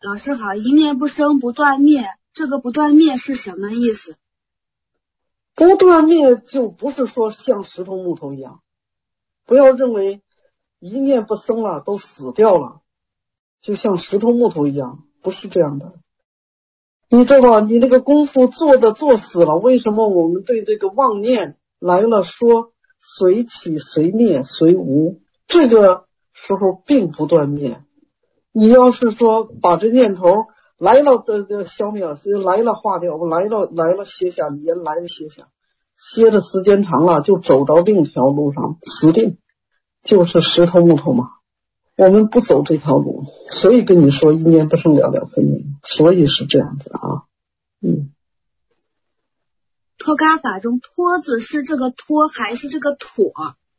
老师好，一念不生不断灭，这个不断灭是什么意思？ 不断灭就不是说像石头木头一样，不要认为一念不生了都死掉了，就像石头木头一样，不是这样的。你知道你那个功夫做死了，为什么我们对这个妄念来了说随起随灭随无，这个时候并不断灭。你要是说把这念头来了的消灭，来了化掉，来了歇下，也来了歇下，歇的时间长了就走到另一条路上，死定，就是石头木头嘛。我们不走这条路，所以跟你说一念不生了了分明，所以是这样子啊。 脱伽法中脱字是这个脱还是这个妥？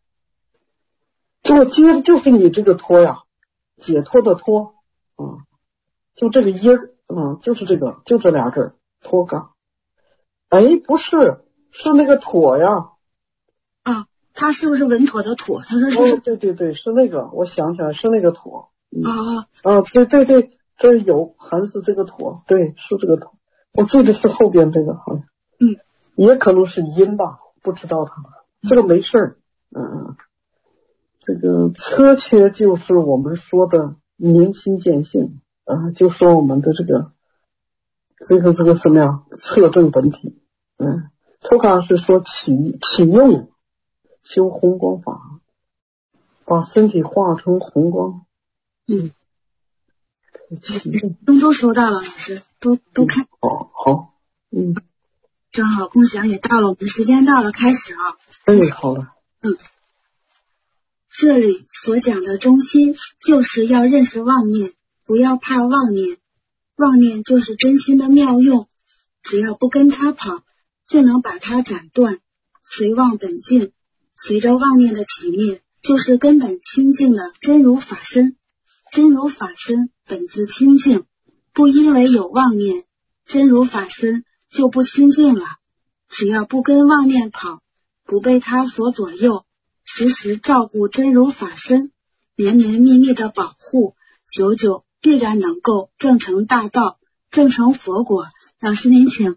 我接着就是你这个脱呀，解脱的脱就这个音就是这个，就这俩字儿，脱伽。不是，是那个妥呀。 他是不是稳妥的妥？他说是。 对，是那个，我想起来是那个妥。对，这有还是这个妥，对，是这个妥。我记得是后边这个好像。也可能是音吧，不知道它。这个没事儿。这个车切就是我们说的明心见性就说我们的这个什么呀，测证本体。脱伽是说启用修红光法，把身体化成红光。 都收到了，老师都看。 好。 正好共享也到了，我们时间到了，开始啊。 好了。 这里所讲的中心就是要认识妄念，不要怕妄念。妄念就是真心的妙用，只要不跟它跑，就能把它斩断。随妄本净，随着妄念的起灭，就是根本清净的真如法身。真如法身本自清净，不因为有妄念，真如法身就不清净了。只要不跟妄念跑，不被它所左右，时时照顾真如法身，绵绵密密的保护，久久必然能够证成大道，证成佛果。老师您请。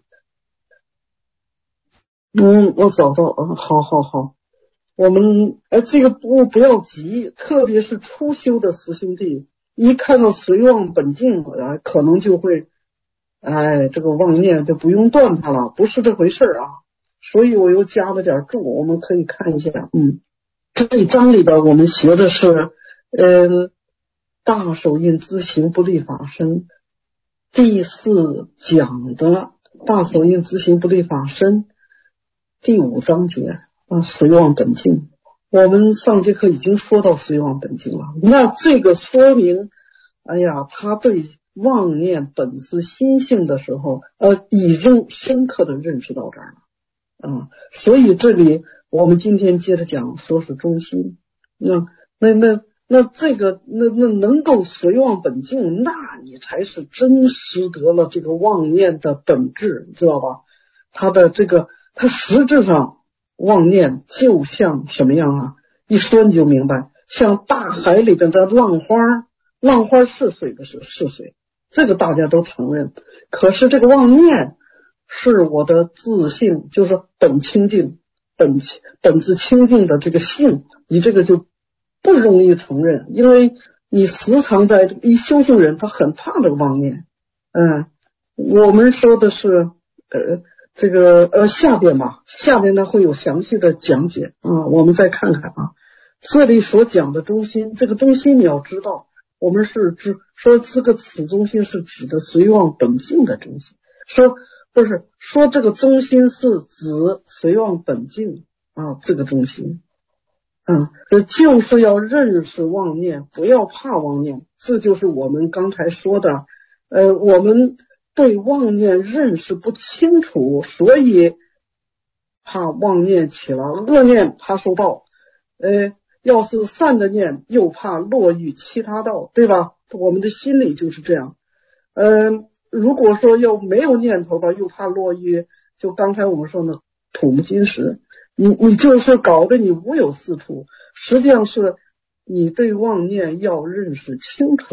我找到好。我们这个不要急，特别是初修的师兄弟，一看到随妄本净可能就会这个妄念就不用断它了，不是这回事啊。所以我又加了点注，我们可以看一下。这一章里边我们学的是大手印自行不立法身，第4讲的大手印自行不立法身，第5章节随妄本净。我们上节课已经说到随妄本净了，那这个说明他对妄念本自心性的时候已经深刻的认识到这儿了所以这里我们今天接着讲说是中心。那这个能够随妄本净，那你才是真实得了这个妄念的本质，知道吧？它实质上妄念就像什么样一说你就明白，像大海里边的浪花是水的是水，这个大家都承认。可是这个妄念是我的自性，就是本清净本自清净的这个性，你这个就不容易承认，因为你时常在一修行人他很怕这个妄念。我们说的是这个下边呢会有详细的讲解我们再看看这里所讲的中心，这个中心你要知道，我们是说这个此中心是指的随妄本净的中心，说这个中心是指随妄本净这个中心就是要认识妄念，不要怕妄念。这就是我们刚才说的我们对妄念认识不清楚，所以怕妄念起了恶念怕受报要是善的念又怕落于其他道，对吧？我们的心里就是这样如果说又没有念头吧，又怕落于就刚才我们说的土木金石，你就是搞得你无有是处。实际上是你对妄念要认识清楚，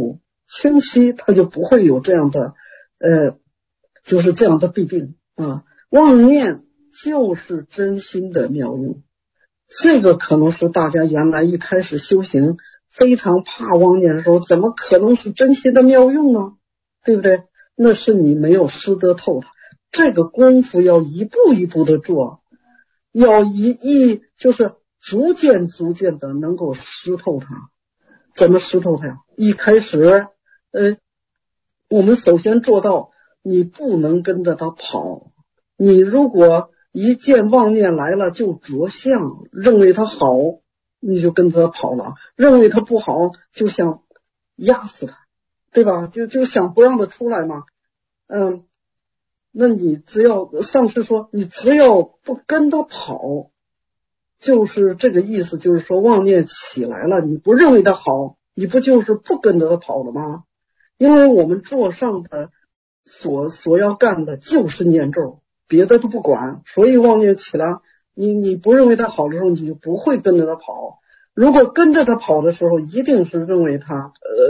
清晰，他就不会有这样的就是这样的弊病啊。妄念就是真心的妙用，这个可能是大家原来一开始修行非常怕妄念的时候，怎么可能是真心的妙用呢？对不对？那是你没有识得透它。这个功夫要一步一步的做，要就是逐渐的能够识透它。怎么识透它呀？一开始我们首先做到你不能跟着它跑。你如果一见妄念来了就着相，认为它好你就跟着它跑了，认为它不好就想压死它，对吧？就想不让它出来嘛。那你只要上师说你只要不跟它跑，就是这个意思，就是说妄念起来了你不认为它好，你不就是不跟着它跑了吗？因为我们座上的所要干的就是念咒，别的都不管，所以妄念起来你不认为它好的时候你就不会跟着它跑。如果跟着它跑的时候一定是认为它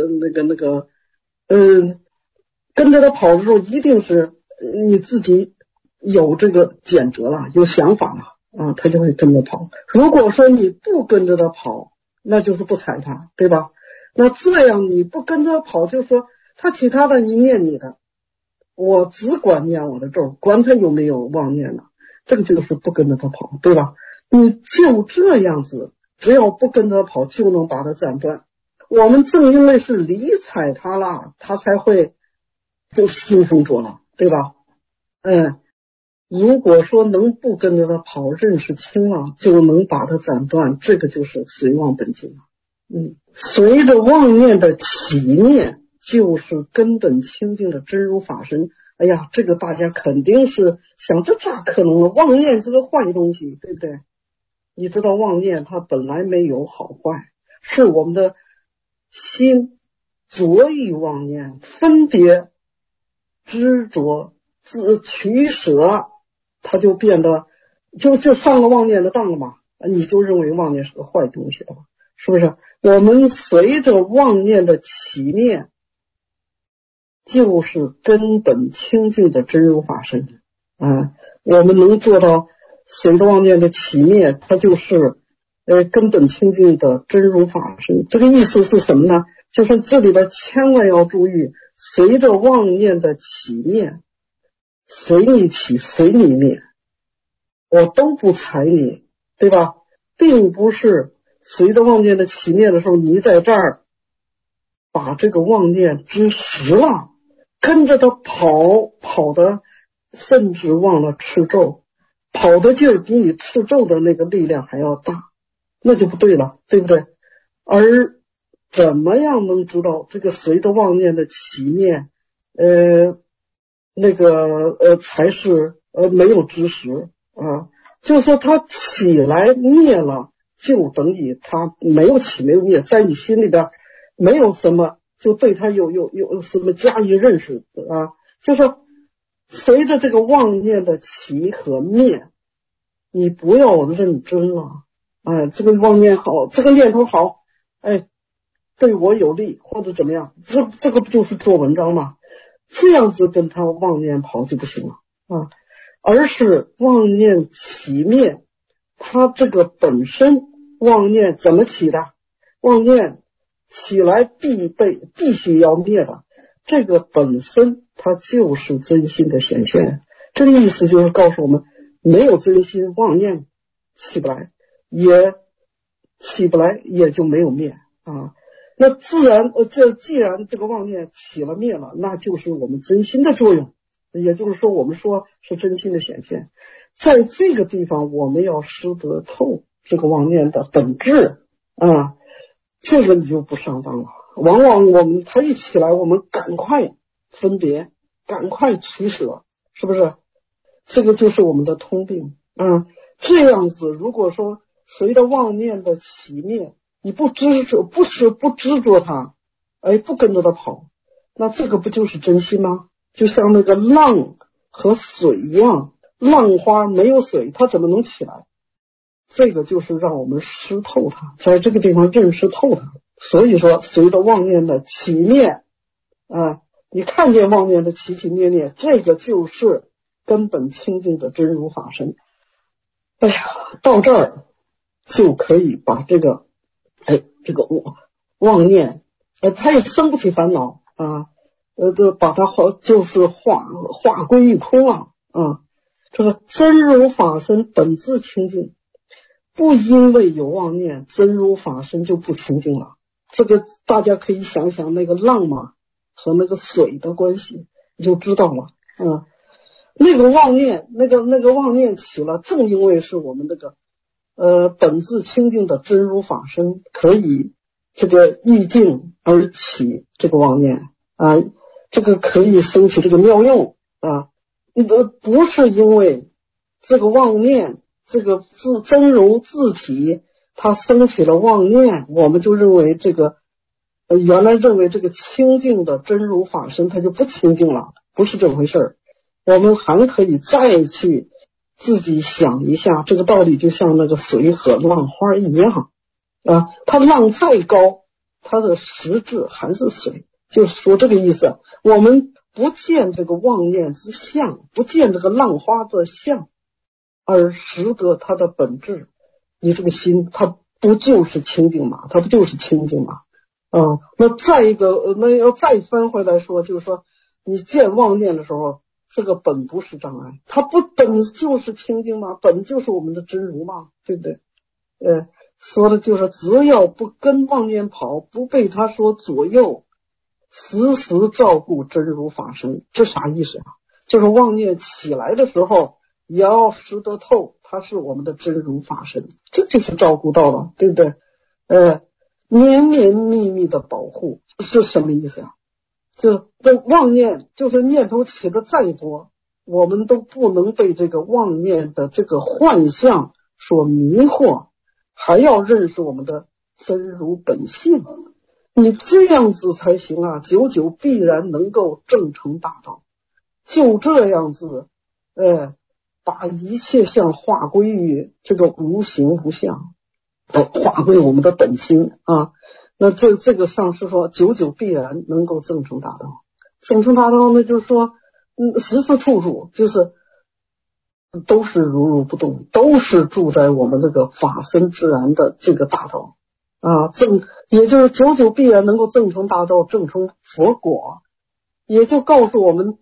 跟着它跑的时候一定是你自己有这个检责了，有想法了他就会跟着跑。如果说你不跟着它跑，那就是不睬它，对吧？那这样你不跟着跑，就是说他其他的你念你的，我只管念我的咒，管他有没有妄念呢，这个就是不跟着他跑，对吧？你就这样子，只要不跟着他跑就能把它斩断。我们正因为是理睬他了，他才会就兴风作浪，对吧？如果说能不跟着他跑，认识清了，就能把它斩断，这个就是随妄本净了。随着妄念的起灭，就是根本清净的真如法身。哎呀，这个大家肯定是想，这咋可能呢？妄念这个坏东西，对不对？你知道妄念它本来没有好坏，是我们的心着意妄念，分别执着取舍，它就变得就上了妄念的当了嘛，你就认为妄念是个坏东西了，是不是？我们随着妄念的起灭，就是根本清净的真如法身我们能做到随着妄念的起灭，它就是根本清净的真如法身。这个意思是什么呢？就是这里边千万要注意，随着妄念的起灭，随你起随你灭，我都不睬你，对吧？并不是随着妄念的起灭的时候，你在这儿把这个妄念知实了，跟着他跑的甚至忘了持咒，跑的劲儿比你持咒的那个力量还要大，那就不对了，对不对？而怎么样能知道这个随着妄念的起灭才是没有知识就是说它起来灭了，就等于它没有起没有灭，在你心里边没有什么就对它有什么加以认识就是随着这个妄念的起和灭，你不要认真了这个妄念好，这个念头好对我有利或者怎么样，这个不就是做文章吗？这样子跟他妄念跑就不行了而是妄念起灭，它这个本身妄念怎么起的？妄念起来必须要灭的，这个本身它就是真心的显现。这个意思就是告诉我们，没有真心，妄念起不来，也就没有灭那自然既然这个妄念起了灭了，那就是我们真心的作用，也就是说我们说是真心的显现。在这个地方我们要识得透这个妄念的本质这个你就不上当了。往往它一起来，我们赶快分别，赶快取舍，是不是？这个就是我们的通病这样子如果说随着妄念的起灭，你不执着它不跟着它跑，那这个不就是真心吗？就像那个浪和水一样，浪花没有水它怎么能起来？这个就是让我们识透它，在这个地方认识透它。所以说随着妄念的起灭， 啊，你看见妄念的起起灭灭，这个就是根本清净的真如法身。哎呀，到这儿就可以把这个妄念，它也生不起烦恼啊，把它就是化归于空了啊。这个真如法身本自清净，不因为有妄念，真如法身就不清净了。这个大家可以想想那个浪嘛和那个水的关系，你就知道了啊。那个妄念起了，正因为是我们这个本自清净的真如法身可以这个意境而起这个妄念啊，这个可以生起这个妙用啊。不是因为这个妄念，这个真如自体它生起了妄念，我们就认为这个原来认为这个清净的真如法身它就不清净了，不是这么回事儿。我们还可以再去自己想一下，这个道理就像那个水和浪花一样啊，它浪再高，它的实质还是水，就是说这个意思。我们不见这个妄念之相，不见这个浪花的相，而识得它的本质。你这个心它不就是清净吗？它不就是清净吗？那再一个，那要再翻回来说，就是说你见妄念的时候，这个本不是障碍，它不本就是清净吗？本就是我们的真如嘛，对不对？说的就是只要不跟妄念跑，不被他说左右，时时照顾真如法身。这啥意思啊？就是妄念起来的时候也要识得透，它是我们的真如法身，这就是照顾到了，对不对？绵绵密密的保护是什么意思啊？就这妄念，就是念头起的再多，我们都不能被这个妄念的这个幻象所迷惑，还要认识我们的真如本性。你这样子才行啊，久久必然能够证成大道。就这样子把一切相化归于这个无形无相，化归我们的本心啊。那这个上是说久久必然能够证成大道。证成大道呢，就是说时时处处就是都是如如不动，都是住在我们这个法身自然的这个大道啊，也就是久久必然能够证成大道，证成佛果。也就告诉我们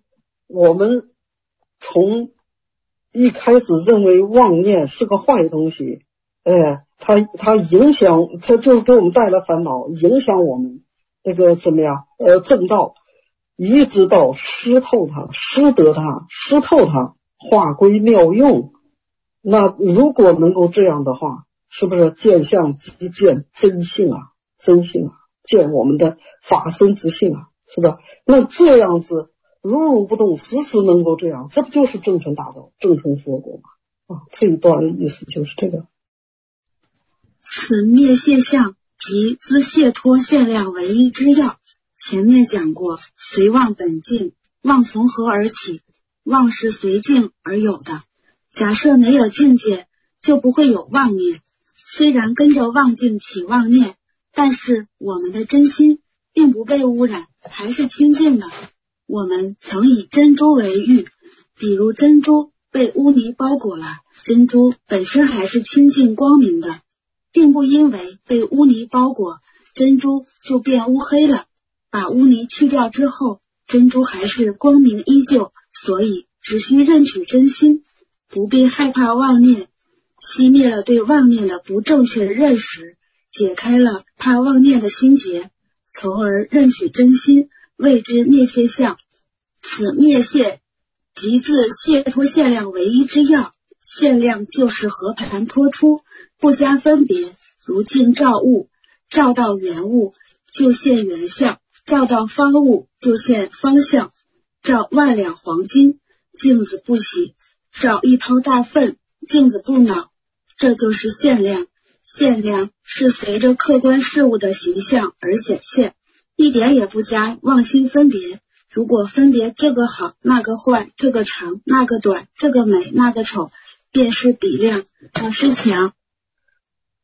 从一开始认为妄念是个坏东西，它影响，它就是给我们带来烦恼，影响我们这个怎么样正道，一直到识透它，识得它，识透它，化归妙用。那如果能够这样的话，是不是见相即见真性啊？真性啊，见我们的法身之性啊，是吧？那这样子如如不动，时时能够这样，这不就是证成大道，证成佛果吗？这一段的意思就是这个。 此灭谢相即自解脱现量唯一之要。前面讲过，随妄本净，妄从何而起？妄是随境而有的。假设没有境界，就不会有妄念。虽然跟着妄境起妄念，但是我们的真心并不被污染，还是清净的。我们曾以珍珠为喻，比如珍珠被污泥包裹了，珍珠本身还是清净光明的，并不因为被污泥包裹，珍珠就变乌黑了。把污泥去掉之后，珍珠还是光明依旧，所以只需认取真心，不必害怕妄念，熄灭了对妄念的不正确认识，解开了怕妄念的心结，从而认取真心，谓之灭谢相。此灭谢即自解脱现量唯一之要。现量就是和盘托出，不加分别，如镜照物，照到原物就现原相，照到方物就现方相，照万两黄金，镜子不洗；照一泡大粪，镜子不恼。这就是现量。现量是随着客观事物的形象而显现，一点也不加妄心分别。如果分别这个好那个坏，这个长那个短，这个美那个丑，便是比量。老师讲。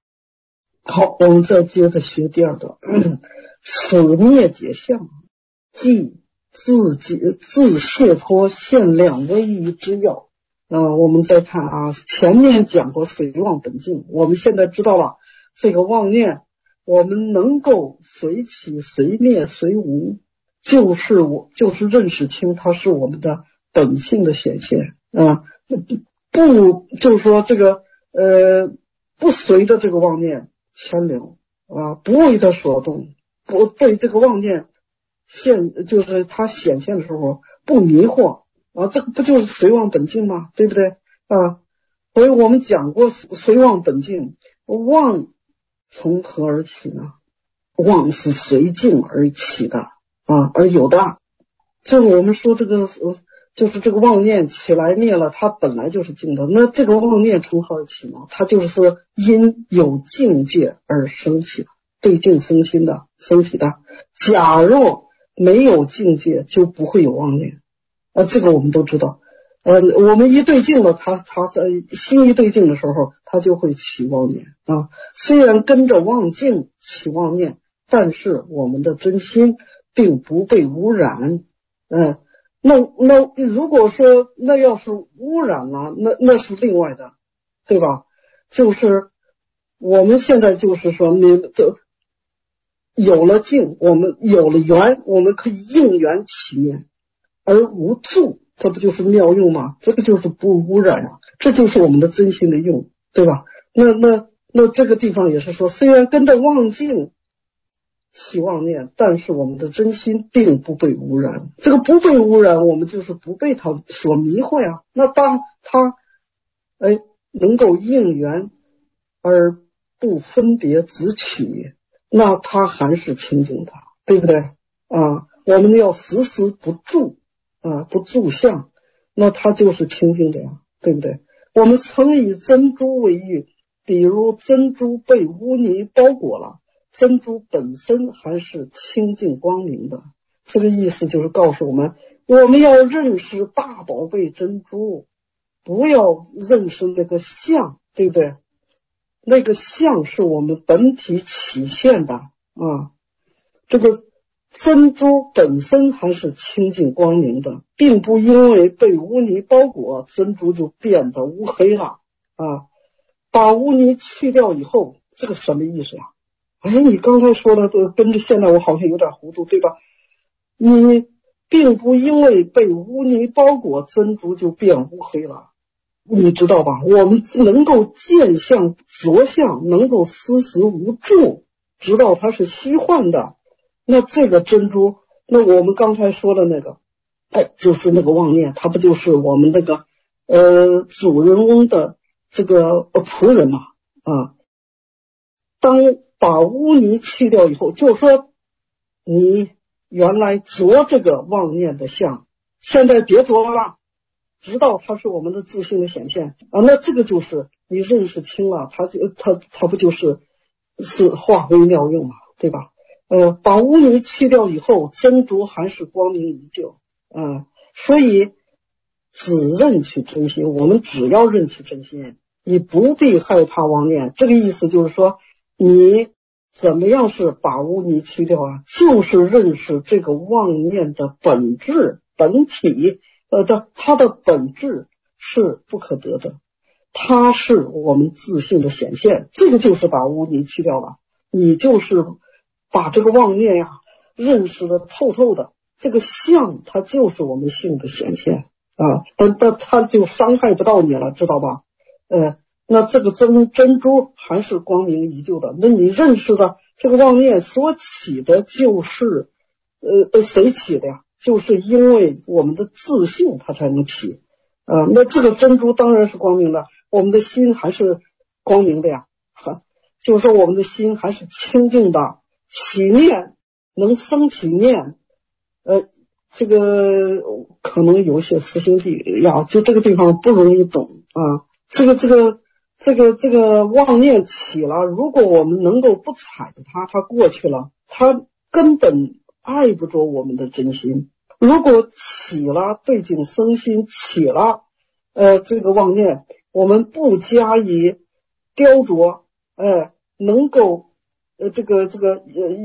好，我们再接着学第二段。此灭解相， 即自解脱限量唯一之要。我们再看啊，前面讲过随妄本净，我们现在知道了这个妄念，我们能够随起随灭随无，就是认识清它是我们的本性的显现啊，不就是说这个不随着这个妄念牵流啊，不为它所动，不对这个妄念就是它显现的时候不迷惑啊，这个不就是随妄本净吗？对不对啊？所以我们讲过随妄本净，妄从何而起呢？妄是随境而起的啊，而有的就是我们说这个就是这个妄念起来灭了，它本来就是净的。那这个妄念从何而起呢？它就是因有境界而升起的，对境生心的升起的。假若没有境界，就不会有妄念。这个我们都知道。我们一对境了，它心一对境的时候，它就会起妄念啊。虽然跟着妄境起妄念，但是我们的真心并不被污染。那如果说那要是污染了，那是另外的，对吧？就是我们现在就是说，有了境，我们有了缘，我们可以应缘起念，而无助，这不就是妙用吗？这个就是不污染啊，这就是我们的真心的用，对吧？那这个地方也是说，虽然跟着妄境起妄念，但是我们的真心并不被污染。这个不被污染，我们就是不被它所迷惑呀。那当它能够应缘而不分别执取，那它还是清净的，对不对啊？我们要时时不住啊，不住相，那它就是清净的呀，对不对？我们曾以珍珠为喻，比如珍珠被污泥包裹了，珍珠本身还是清净光明的。这个意思就是告诉我们，我们要认识大宝贝珍珠，不要认识那个相，对不对？那个相是我们本体起现的啊，这个珍珠本身还是清净光明的，并不因为被污泥包裹，珍珠就变得乌黑了啊。把污泥去掉以后，这个什么意思呀？你刚才说的跟着现在我好像有点糊涂，对吧？你并不因为被污泥包裹，珍珠就变乌黑了，你知道吧？我们能够见相着相，能够思时无助，知道它是虚幻的，那这个珍珠，那我们刚才说的那个就是那个妄念，它不就是我们那个主人翁的这个仆人嘛啊？当把污泥去掉以后，就是说你原来着这个妄念的相，现在别着了，直到它是我们的自性的显现啊。那这个就是你认识清了，它不就是化为妙用嘛，对吧？把污泥去掉以后，珍珠还是光明依旧啊。所以只认取真心，我们只要认取真心，你不必害怕妄念。这个意思就是说，你怎么样是把污泥去掉啊？就是认识这个妄念的本质本体，它的本质是不可得的，它是我们自性的显现，这个就是把污泥去掉了。你就是把这个妄念呀认识的透透的，这个相它就是我们性的显现啊，它就伤害不到你了，知道吧？那这个珍珠还是光明依旧的。那你认识的这个妄念所起的就是谁起的呀？就是因为我们的自性它才能起啊。那这个珍珠当然是光明的，我们的心还是光明的呀。就是说我们的心还是清净的，起念能生起念，这个可能有些师兄弟呀，就这个地方不容易懂啊。这个妄念起了，如果我们能够不踩它过去了，它根本爱不着我们的真心。如果起了对境生心，起了这个妄念，我们不加以雕琢，能够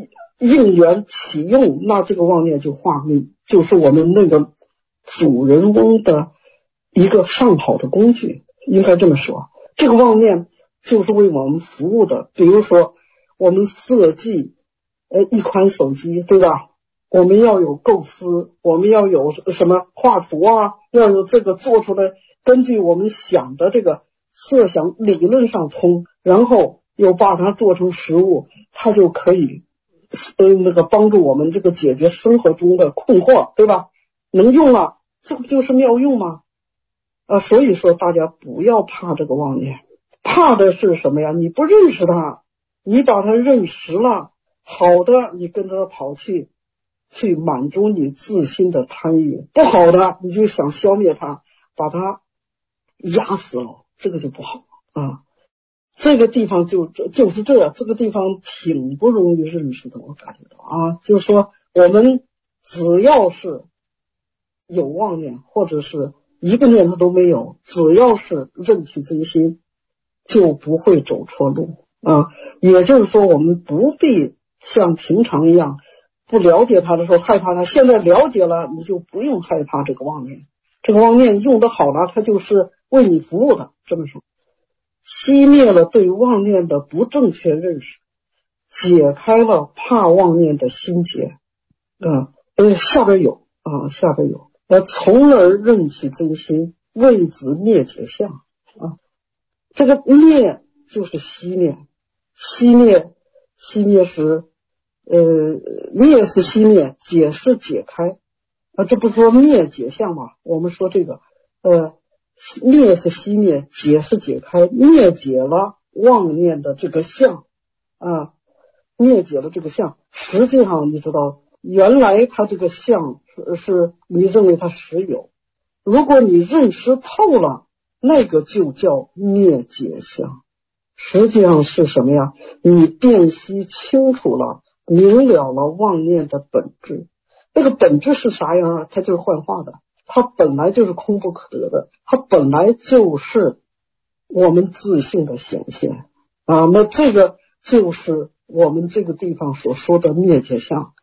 应缘启用，那这个妄念就化密，就是我们那个主人翁的一个上好的工具，应该这么说。这个妄念就是为我们服务的。比如说我们设计一款手机，对吧？我们要有构思，我们要有什么画图啊，要有这个做出来，根据我们想的这个设想理论上通，然后又把它做成实物，它就可以那个帮助我们这个解决生活中的困惑，对吧？能用了，这不就是妙用吗？所以说大家不要怕这个妄念，怕的是什么呀？你不认识它，你把它认识了，好的你跟着跑去满足你自心的贪欲，不好的你就想消灭它，把它压死了，这个就不好啊。这个地方就是这个地方挺不容易认识的，我感觉到啊，就是说我们只要是有妄念，或者是一个念头都没有，只要是认取真心，就不会走错路啊。也就是说我们不必像平常一样不了解它的时候害怕它，现在了解了你就不用害怕这个妄念，这个妄念用得好了，它就是为你服务的，这么说。熄灭了对妄念的不正确认识，解开了怕妄念的心结。下边有，从而认起真心，谓之灭解相啊。这个灭就是熄灭，熄灭是灭是熄灭，解是解开这不是说灭解相吗？我们说这个灭是熄灭，解是解开，灭解了妄念的这个相灭解了这个相。实际上你知道，原来它这个相是你认为它实有，如果你认识透了，那个就叫灭解相。实际上是什么呀？你辨析清楚了，明了了妄念的本质。那个本质是啥样啊？它就是幻化的，它本来就是空不可得的，它本来就是我们自性的显现那这个就是我们这个地方所说的灭解相。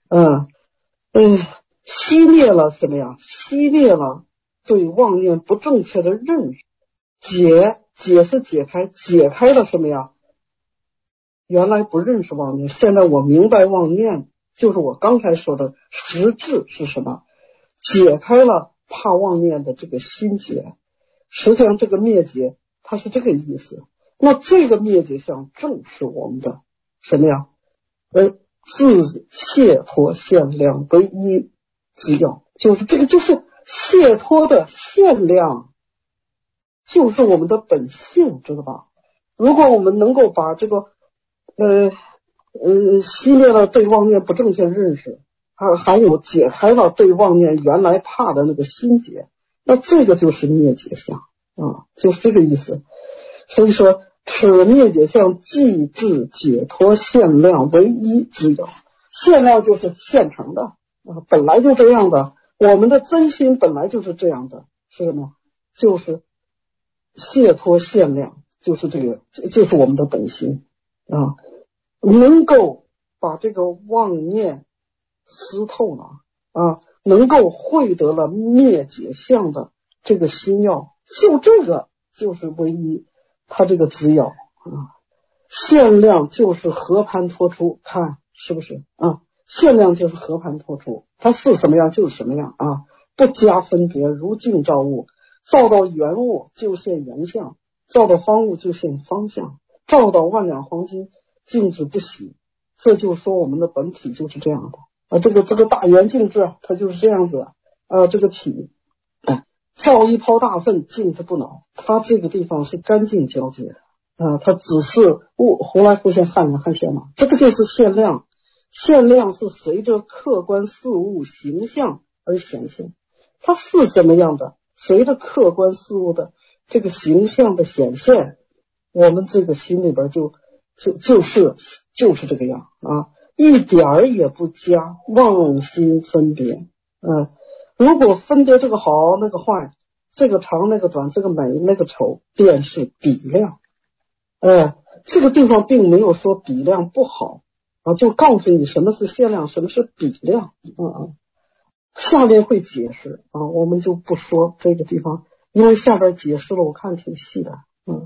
熄灭了什么呀？熄灭了对妄念不正确的认识。解是解开，解开了什么呀？原来不认识妄念，现在我明白妄念，就是我刚才说的实质是什么？解开了怕妄念的这个心结。实际上这个灭解它是这个意思。那这个灭解相正是我们的什么呀？自解脱限量为一之要，就是这个就是解脱的限量，就是我们的本性，知道吧？如果我们能够把这个熄灭了对妄念不正确认识，还有解开了对妄念原来怕的那个心结，那这个就是灭解相就是这个意思。所以说此灭解相即至解脱限量为一之要。限量就是现成的本来就这样的，我们的真心本来就是这样的，是什么？就是解脱限量，就是这个，就是我们的本心能够把这个妄念识透了能够会得了灭解相的这个心要，就这个就是唯一它这个只要限量就是和盘托出，看是不是限量就是和盘托出，它是什么样就是什么样不加分别，如镜照物，照到原物就现原相，照到方物就现方相，照到万两黄金静止不洗。这就说我们的本体就是这样的这个大圆镜智它就是这样子这个体照一泡大粪静止不恼，它这个地方是干净交接的它只是胡来胡现汉人汉现嘛，这个就是限量。限量是随着客观事物形象而显现，它是什么样的？随着客观事物的这个形象的显现，我们这个心里边就是这个样一点儿也不加妄心分别如果分别这个好那个坏，这个长那个短，这个美那个丑，便是比量这个地方并没有说比量不好就告诉你什么是限量，什么是比量。下面会解释我们就不说这个地方，因为下边解释了，我看挺细的。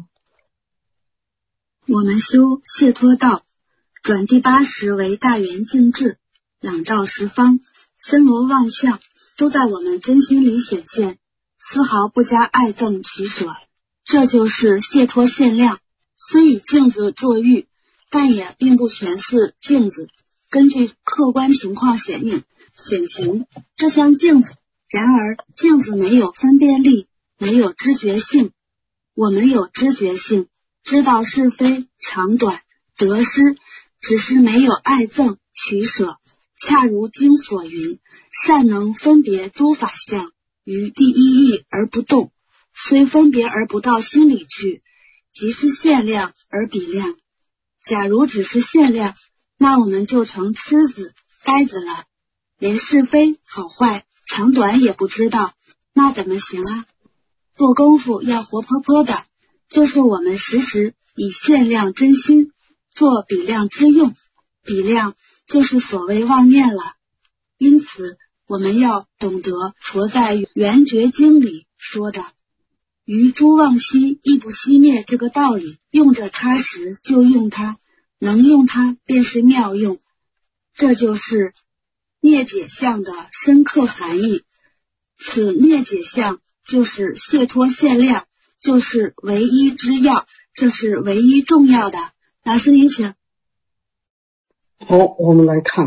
我们修解脱道，转第80为大圆净智，朗照十方，森罗万象都在我们真心里显现，丝毫不加爱憎取舍，这就是解脱限量。虽以镜子作喻，但也并不全是镜子，根据客观情况显情，这像镜子。然而镜子没有分辨力，没有知觉性，我们有知觉性，知道是非长短得失，只是没有爱憎取舍。恰如经所云，善能分别诸法相，于第一义而不动，虽分别而不到心里去，即是限量而比量。假如只是限量，那我们就成痴子呆子了，连是非好坏长短也不知道，那怎么行啊？做功夫要活泼泼的，就是我们时时以限量真心做比量之用，比量就是所谓妄念了。因此我们要懂得佛在圆觉经里说的于诸妄息亦不熄灭这个道理，用着它时就用它，能用它便是妙用。这就是灭解相的深刻含义。此灭解相就是解脱限量，就是唯一之要，这是唯一重要的。老师您请。 好，我们来看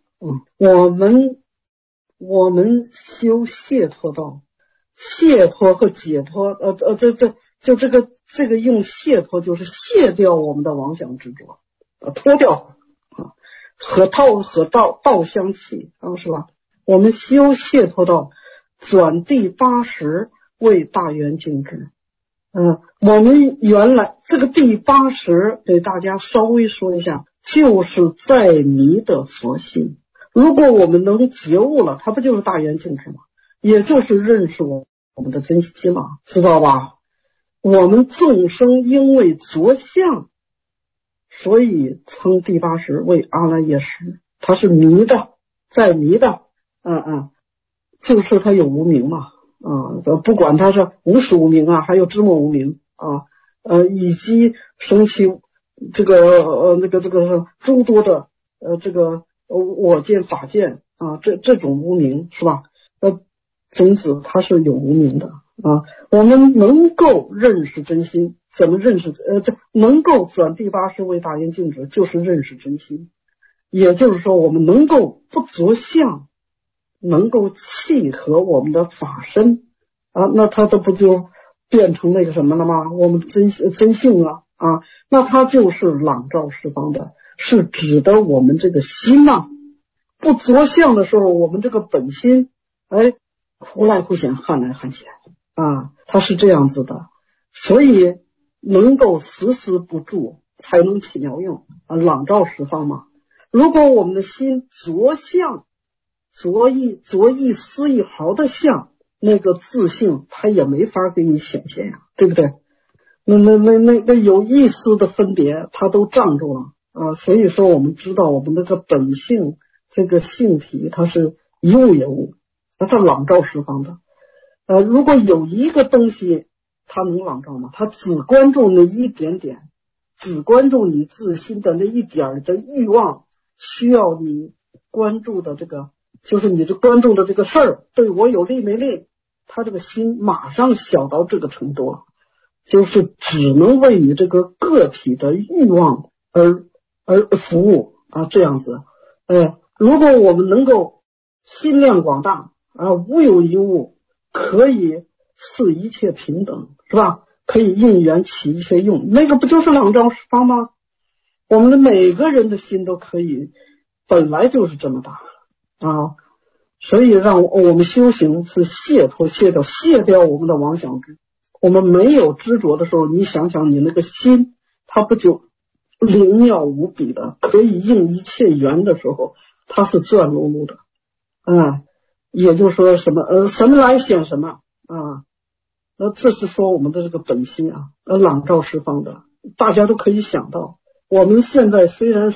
我们修解脱道，解脱和解脱这个用解脱就是卸掉我们的妄想执着，脱掉和道相契是吧？我们修解脱道，转第80为大圆净智。我们原来这个第80给大家稍微说一下，就是在迷的佛性。如果我们能觉悟了，它不就是大圆净智吗？也就是认识我们的真心嘛，知道吧？我们众生因为着相，所以称第80为阿赖耶识，它是迷的，在迷的，就是它有无明嘛，不管它是无始无明还有知末无明以及生起这个诸多的这个我见法见这种无明是吧？种子它是有无明的我们能够认识真心，怎么认识能够转第80为大圆净智，就是认识真心。也就是说我们能够不着相，能够契合我们的法身那它这不就变成那个什么了吗？我们真性那它就是朗照十方的，是指的我们这个心不着相的时候，我们这个本心忽来忽显，汉来汉显它是这样子的。所以能够时时不住，才能起妙用朗照十方嘛。如果我们的心着相，着一丝一毫的相，那个自性它也没法给你显现呀，对不对？那有一丝的分别它都障住了所以说我们知道我们那个本性这个性体它是一物也物，它是朗照十方的如果有一个东西它能朗照吗？它只关注那一点点，只关注你自心的那一点的欲望，需要你关注的这个就是你这关注的这个事儿对我有利没利，他这个心马上小到这个程度了，就是只能为你这个个体的欲望而服务这样子如果我们能够心量广大无有一物，可以视一切平等是吧？可以应缘起一切用，那个不就是朗照十方吗？我们的每个人的心都可以，本来就是这么大所以让我们修行是卸掉我们的妄想执。我们没有执着的时候，你想想你那个心，它不就灵妙无比的，可以应一切缘的时候，它是转碌碌的也就是说什么来显什么这是说我们的这个本心朗照十方的。大家都可以想到，我们现在虽然说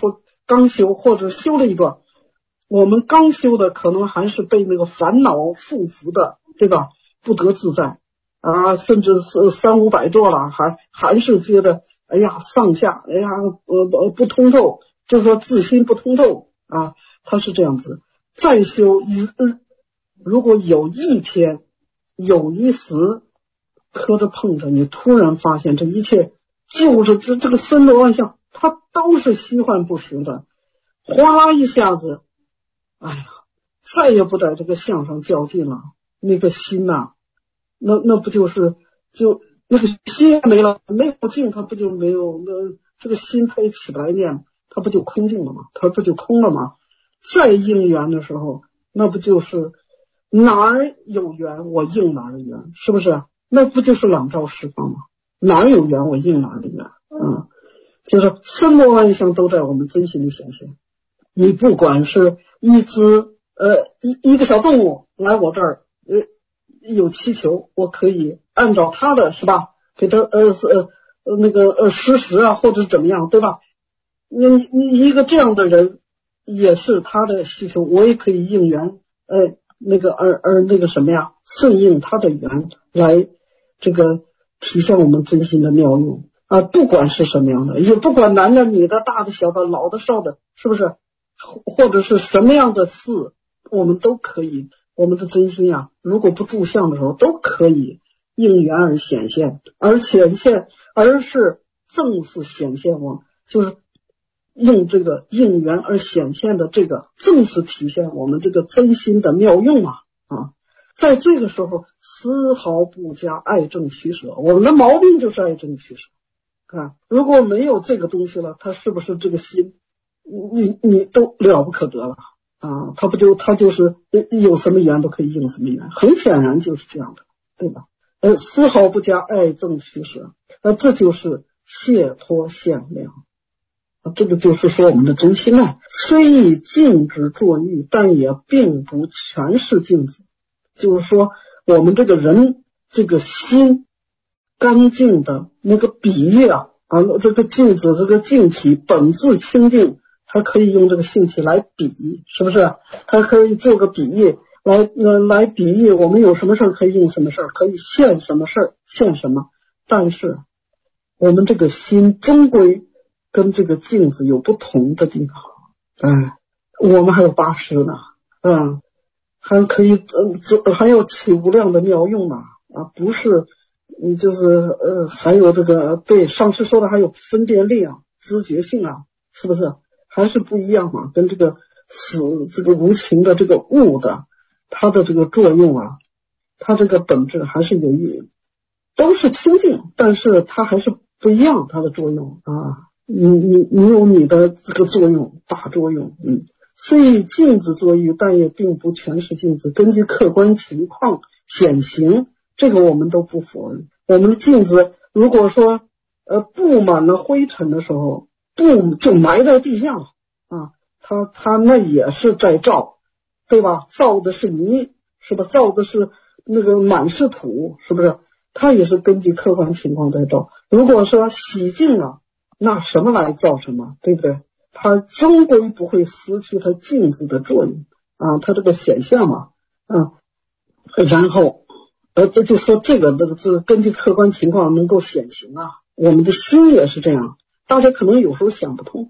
刚修或者修了一段，我们刚修的可能还是被那个烦恼束缚的，对吧？不得自在啊，甚至是300-500座了，还是觉得哎呀上下哎呀不通透，就是说自心不通透啊，他是这样子。再修如果有一天有一时磕着碰着，你突然发现这一切就是这个森罗万象，它都是虚幻不实的，哗啦一下子，哎呀，再也不在这个相上较劲了。那个心呐，那不就是那个心没了，没有劲，它不就没有这个心，它也起不来念，它不就空净了吗？它不就空了吗？再应缘的时候，那不就是哪儿有缘我应哪儿的缘，是不是？那不就是朗照释放吗？哪儿有缘我应哪儿的缘，就是森罗万象都在我们真心里显现。你不管是一个小动物来我这儿有祈求，我可以按照他的是吧，给他施食啊，或者怎么样，对吧？你一个这样的人也是他的需求，我也可以应缘那个什么呀，顺应他的缘来这个体现我们真心的妙用啊，不管是什么样的，也不管男的女的大的小的老的少的，是不是？或者是什么样的事我们都可以，我们的真心啊，如果不住相的时候都可以应缘而显现，而是正是显现就是用这个应缘而显现的这个正是体现我们这个真心的妙用啊，在这个时候丝毫不加爱憎取舍，我们的毛病就是爱憎取舍啊。如果没有这个东西了，它是不是这个心你都了不可得了啊？他就是有什么缘都可以应什么缘，很显然就是这样的，对吧？丝毫不加爱憎取舍，这就是解脱限量。这个就是说我们的真心爱，虽以镜子作喻，但也并不全是镜子。就是说我们这个人这个心干净的那个比喻这个镜子这个镜体本质清净，它可以用这个性体来比，是不是？它可以做个比喻来比喻我们有什么事可以用什么事，可以现什么事现什么。但是我们这个心终归跟这个镜子有不同的地方，我们还有八识呢，还可以还有起无量的妙用呢，不是就是还有这个对上次说的还有分辨力知觉性是不是还是不一样嘛？跟这个这个无情的这个物的它的这个作用它这个本质还是都是清净，但是它还是不一样，它的作用你有你的这个作用，大作用，所以镜子作喻，但也并不全是镜子，根据客观情况显形，这个我们都不否认。我们的镜子如果说布满了灰尘的时候，布就埋在地下了它那也是在照，对吧？造的是泥，是吧？造的是那个满是土，是不是？它也是根据客观情况在照。如果说洗净了，那什么来造什么，对不对？它终归不会失去它镜子的作用它这个显现嘛然后这就说这个根据客观情况能够显形我们的心也是这样，大家可能有时候想不通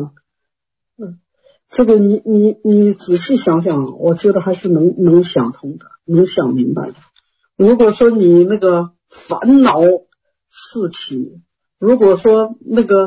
这个你仔细想想，我觉得还是能想通的，能想明白的。如果说你那个烦恼四起，如果说那个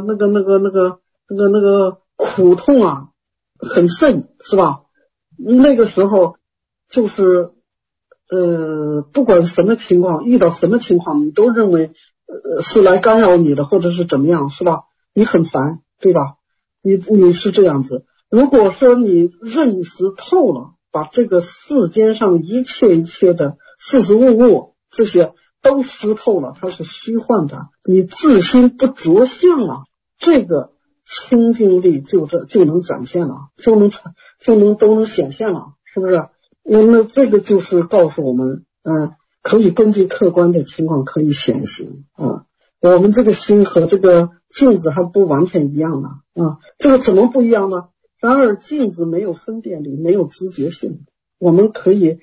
苦痛很甚，是吧？那个时候就是不管什么情况，遇到什么情况，你都认为是来干扰你的，或者是怎么样，是吧？你很烦，对吧？你是这样子。如果说你认识透了，把这个世间上一切的事事物这些都识透了，它是虚幻的，你自心不着相这个清净力就能展现了，都能显现了，是不是？那这个就是告诉我们可以根据客观的情况可以显形我们这个心和这个镜子还不完全一样呢啊，这个怎么不一样呢？然而镜子没有分辨力，没有知觉性，我们可以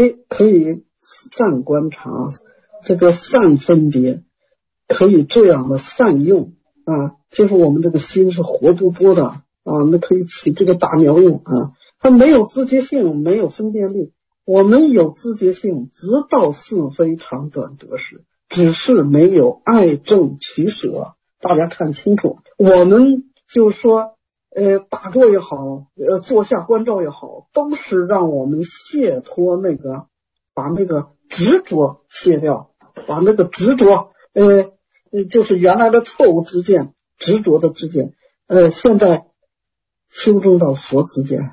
善观察，这个善分别，可以这样的善用啊，就是我们这个心是活脱脱的啊，那可以起这个大妙用啊。它没有知觉性，没有分辨力，我们有知觉性，知道是非长短得失，只是没有爱憎取舍。大家看清楚，我们就说打坐也好，坐下观照也好，都是让我们卸脱把那个执着卸掉，把那个执着就是原来的错误知见，执着的知见，现在修正到佛知见，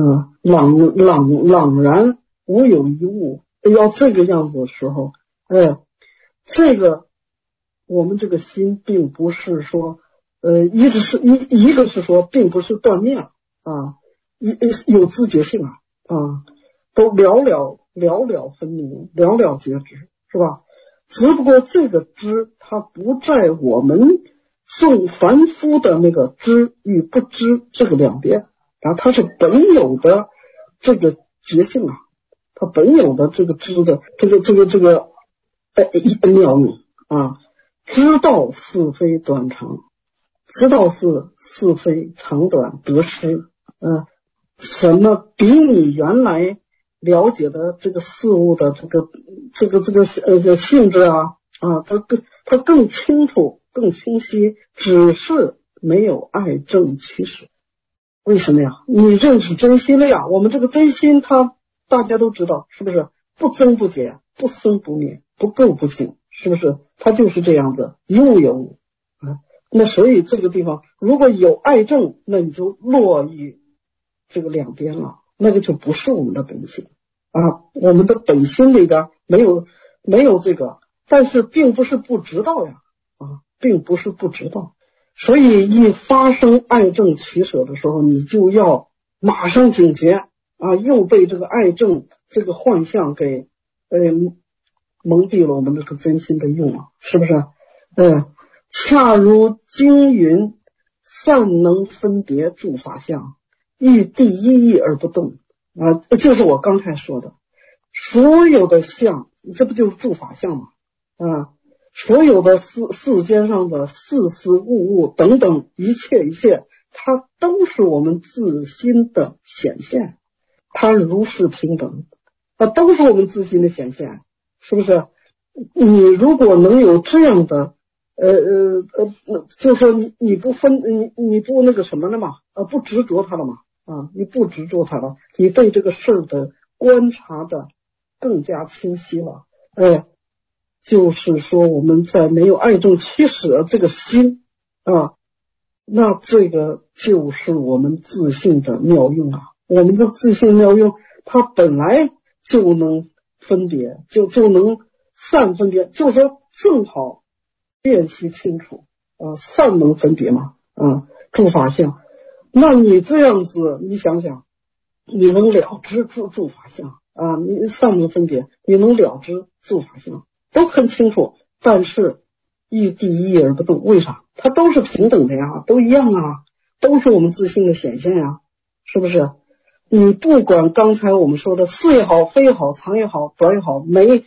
朗然无有一物，要这个样子的时候，这个我们这个心并不是说，一个是说并不是断灭啊，有知觉性都了了分明，了了觉知，是吧？只不过这个知它不在我们众凡夫的那个知与不知这个两边啊，它是本有的这个觉性啊，它本有的这个知的这个妙用啊，知道是非短长，知道是非长短得失，什么比你原来了解的这个事物的这个性质它更清楚更清晰，只是没有爱憎取舍。为什么呀？你认识真心了呀，我们这个真心它大家都知道，是不是不增不减，不生不灭，不垢不净，是不是？它就是这样子，一物有物那所以这个地方如果有爱憎，那你就落于这个两边了，那个就不是我们的本性我们的本心里边没有这个，但是并不是不知道呀并不是不知道。所以一发生爱憎取舍的时候，你就要马上警觉又被这个爱憎这个幻象给蒙蔽了我们这个真心的用是不是？恰如经云，善能分别诸法相，亦第一义而不动就是我刚才说的，所有的相，这不就是诸法相吗？所有的世间上的事事物等等一切，它都是我们自心的显现，它如是平等都是我们自心的显现，是不是？你如果能有这样的就是说你不分你不那个什么了嘛不执着它了嘛你不执着它了，你对这个事儿的观察的更加清晰了就是说我们在没有爱憎取舍这个心那这个就是我们自性的妙用我们的自性妙用它本来就能分别，就能善分别，就是说正好辨析清楚善能分别嘛诸法相。那你这样子你想想，你能了知诸法相你善能分别，你能了知诸法相都很清楚，但是亦第一义而不动。为啥？它都是平等的呀，都一样都是我们自性的显现呀，是不是？你不管刚才我们说的是也好，非也好，长也好，短也好，美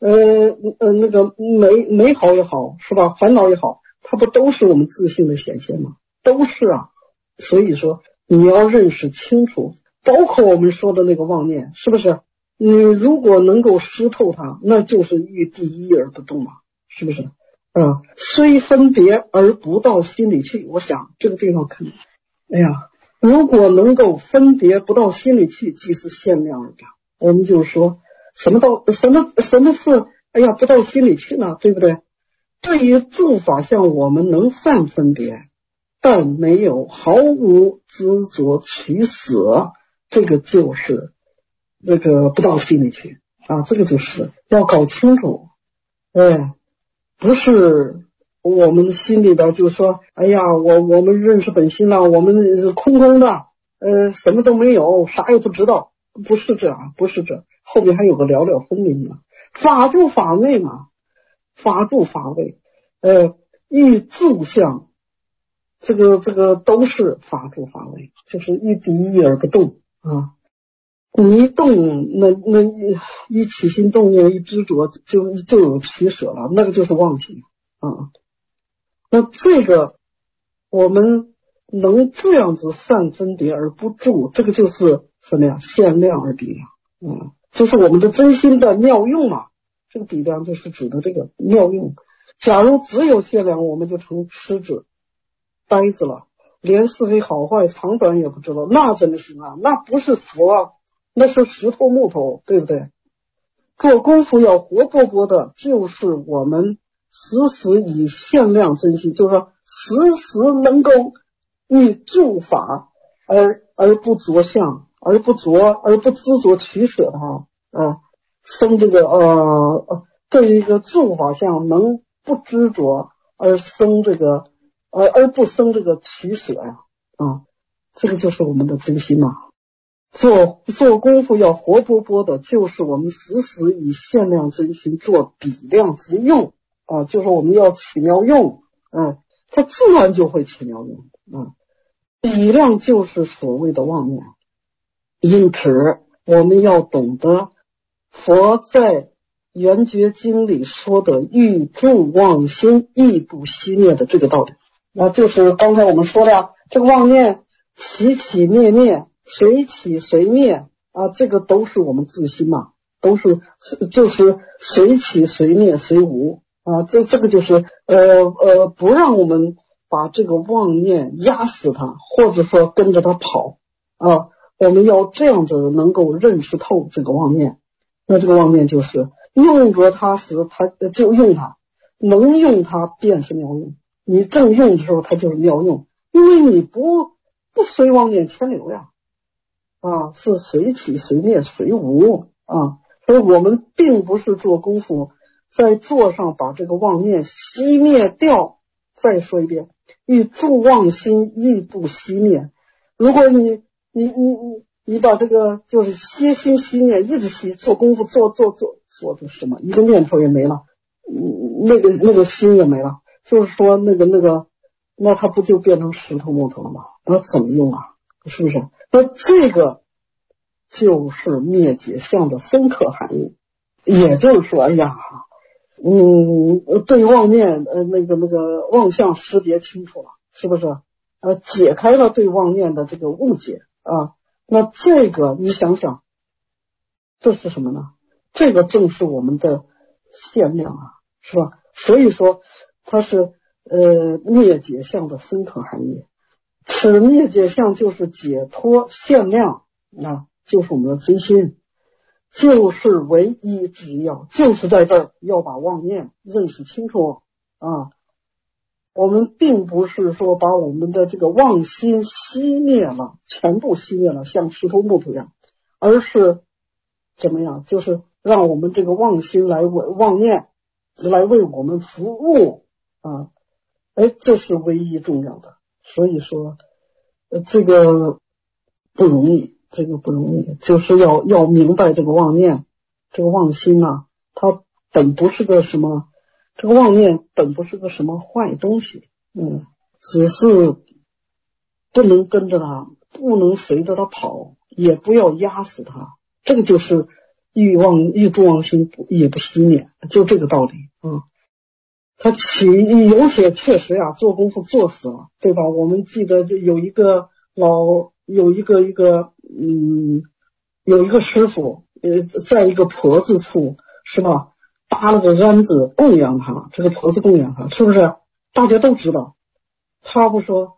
好也好，是吧？烦恼也好，它不都是我们自性的显现吗？都是所以说你要认识清楚，包括我们说的那个妄念，是不是？你如果能够识透它，那就是欲第一而不动嘛，是不是？虽分别而不到心里去。我想这个地方可能如果能够分别不到心里去，即是限量而讲。我们就说什么是不到心里去呢？对不对？对于诸法相我们能善分别，但没有毫无执着取舍，这个就是那个不到心里去这个就是要搞清楚不是我们心里边就说我们认识本心了，我们空的什么都没有，啥也不知道，不是这后面还有个了了分明嘛，法住法内嘛，法住法位。 欲住相，这个都是法住法位，就是一敌一而不动啊。你一动，那一起心动念，一执着，就有取舍了，那个就是妄心啊。那这个我们能这样子散分别而不住，这个就是什么呀？限量而比量，就是我们的真心的妙用嘛。这个比量就是指的这个妙用。假如只有限量，我们就成痴子、呆子了，连是非好坏长短也不知道，那真的是那不是佛啊，那是石头木头，对不对？做功夫要活泼泼的，就是我们时以限量真心，就是说时能够以住法而不着相，而不执着取舍的生这个对一个住法相能不执着而生这个而不生这个取舍呀这个就是我们的真心嘛。做功夫要活泼泼的，就是我们时以限量真心做比量之用就是我们要起妙用它自然就会起妙用比量就是所谓的妄念。因此我们要懂得佛在圆觉经里说的欲住妄心亦不熄灭的这个道理，那就是刚才我们说的这个妄念起起灭灭，随起随灭这个都是我们自心嘛，就是随起随灭随无这个就是不让我们把这个妄念压死它，或者说跟着它跑我们要这样子能够认识透这个妄念。那这个妄念就是用着它时，它就用它，能用它便是妙用。你正用的时候，它就是妙用，因为你不随妄念牵流呀是随起随灭随无所以我们并不是做功夫在座上把这个妄念熄灭掉。再说一遍，欲住妄心亦不熄灭。如果你把这个就是歇心熄灭，一直熄，做功夫做的什么，一个念头也没了，那个心也没了，就是说那它不就变成石头木头了吗？那怎么用是不是？那这个就是灭解相的深刻含义。也就是说对妄念那个妄相识别清楚了，是不是解开了对妄念的这个误解那这个你想想，这是什么呢？这个正是我们的限量是吧？所以说它是灭解相的深刻含义。此灭解相就是解脱限量就是我们的真心，就是唯一之要，就是在这儿要把妄念认识清楚我们并不是说把我们的这个妄心熄灭了，全部熄灭了，像石头木头一样，而是怎么样？就是让我们这个妄心妄念来为我们服务这是唯一重要的。所以说这个不容易，就是要明白这个妄念，这个妄心它本不是个什么。这个妄念本不是个什么坏东西只是不能跟着它，不能随着它跑，也不要压死它，这个就是欲住妄心也不熄灭，就这个道理它有些确实做功夫做死了，对吧？我们记得有一个师傅在一个婆子处是吧，搭了个杆子供养他，这个婆子供养他，是不是大家都知道？他不说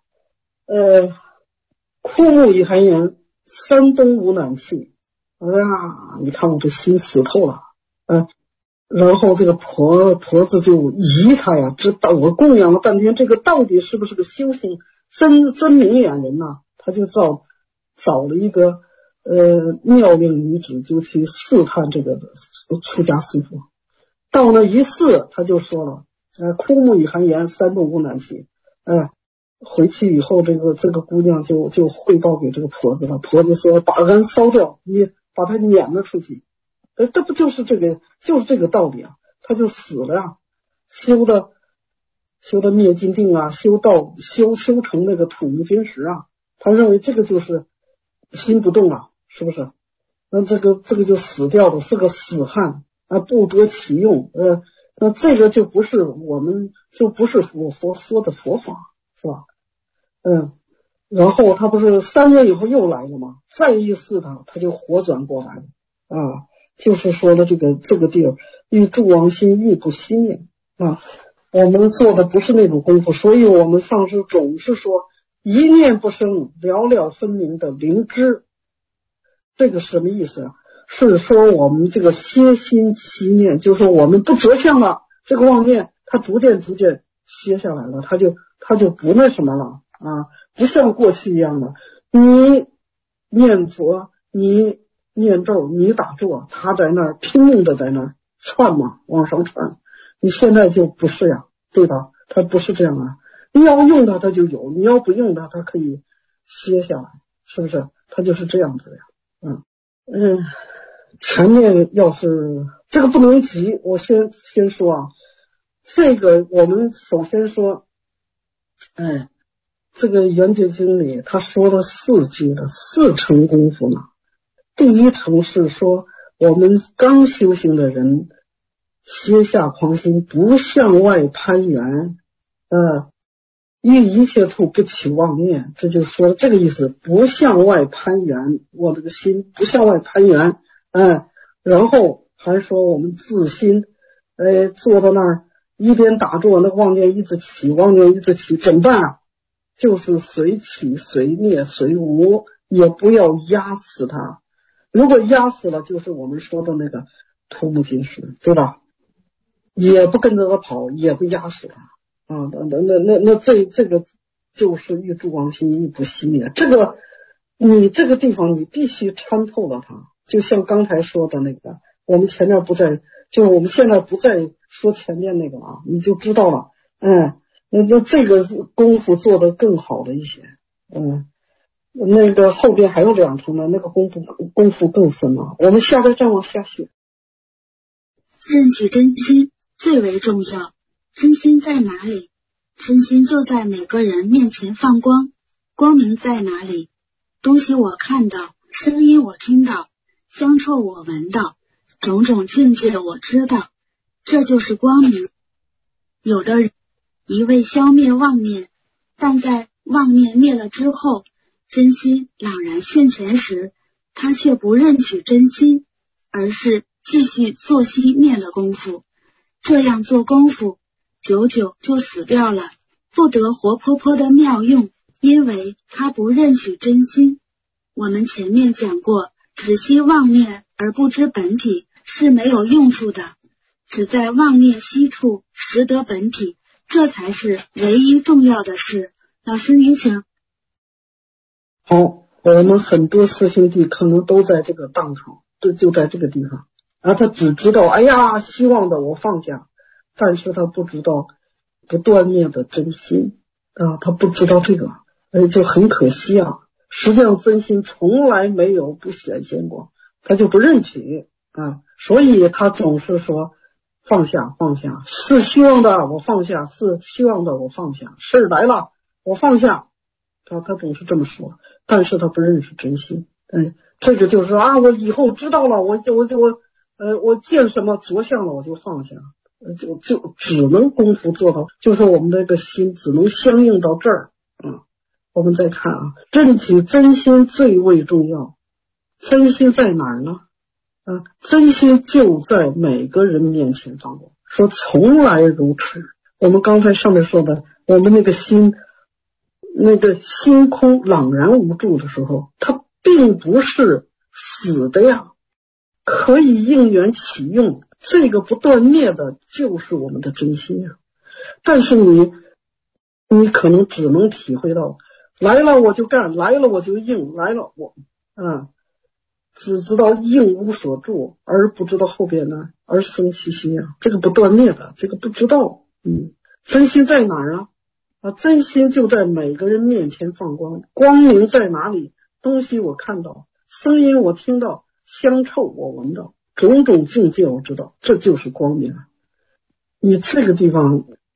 枯木已寒严，山东无暖气你看我这心死透了然后这个婆子就疑他知道我供养了半天，这个到底是不是个修行真明眼人他就找了一个妙龄女子，就去试探这个出家师父。到了一试，他就说了枯木已寒严，山东无暖气回去以后这个姑娘就汇报给这个婆子了。婆子说把人烧掉，你把他撵了出去这不就是这个道理他就死了修的修的灭尽定啊，修成那个土木金石啊，他认为这个就是心不动啊，是不是？那这个就死掉的是个死汉啊，不得其用。那这个就不是我说的佛法，是吧？然后他不是3年以后又来了吗？再一试他就活转过来了啊，就是说的这个地儿，欲助王心，欲不熄灭啊。我们做的不是那种功夫，所以我们上师总是说一念不生，了了分明的灵知。这个什么意思啊？是说我们这个歇心起念，就是说我们不着相了，这个妄念它逐渐歇下来了，它就不那什么了啊，不像过去一样的，你念佛，你念咒，你打坐，他在那儿拼命的在那儿窜嘛，往上窜。你现在就不是呀，对吧？它不是这样啊，你要用它，它就有；你要不用它，它可以歇下来，是不是？它就是这样子的呀。前面要是这个不能急，我先说啊，这个我们首先说，这个圆觉经里他说了4句的4层功夫呢。第一层是说我们刚修行的人歇下狂心，不向外攀缘，于一切处不起妄念，这就说这个意思，不向外攀缘，我这个心不向外攀缘，然后还说我们自心，坐到那儿一边打坐，那个妄念一直起，怎么办啊？就是随起随灭随无，也不要压死它。如果压死了，就是我们说的那个土木金石，对吧？也不跟着他跑，也不压死他啊。那这个就是欲助王心，欲不熄灭。这个你这个地方你必须参透了它，就像刚才说的那个，我们前面不在，就是我们现在不再说前面那个啊，你就知道了。那这个功夫做得更好的一些。那个后边还有2层呢，那个功夫更深了。我们下边再往下学。 认取真心最为重要。真心在哪里？真心就在每个人面前放光。光明在哪里？东西我看到，声音我听到，香臭我闻到，种种境界我知道，这就是光明。有的人一味消灭妄念，但在妄念灭了之后，真心朗然现前时，他却不认取真心，而是继续做熄灭的功夫。这样做功夫，久久就死掉了，不得活泼泼的妙用，因为他不认取真心。我们前面讲过，只息妄念而不知本体是没有用处的，只在妄念息处识得本体，这才是唯一重要的事。老师您请。 好，我们很多师兄弟可能都在这个当场，就在这个地方啊，他只知道哎呀希望的我放下，但是他不知道不断灭的真心啊，他不知道这个，就很可惜啊。实际上真心从来没有不显现过，他就不认取啊，所以他总是说放下，是希望的我放下，是希望的我放下，事儿来了我放下，他总是这么说，但是他不认识真心。这个就是啊，我以后知道了，我见什么着相了我就放下，就只能功夫做到，就是我们这个心只能相应到这儿。我们再看啊，认取真心最为重要。真心在哪儿呢？真心就在每个人面前放光，说从来如此。我们刚才上面说的，我们那个心空朗然无助的时候，它并不是死的呀，可以应缘起用，这个不断灭的就是我们的真心呀。但是你可能只能体会到来了我就干，来了我就应，来了我只知道应无所住，而不知道后边呢而生其心呀，这个不断灭的，这个不知道。真心在哪儿啊？真心就在每个人面前放光。光明在哪里？东西我看到，声音我听到，香臭我闻到，种种境界我知道，这就是光明。你这个地方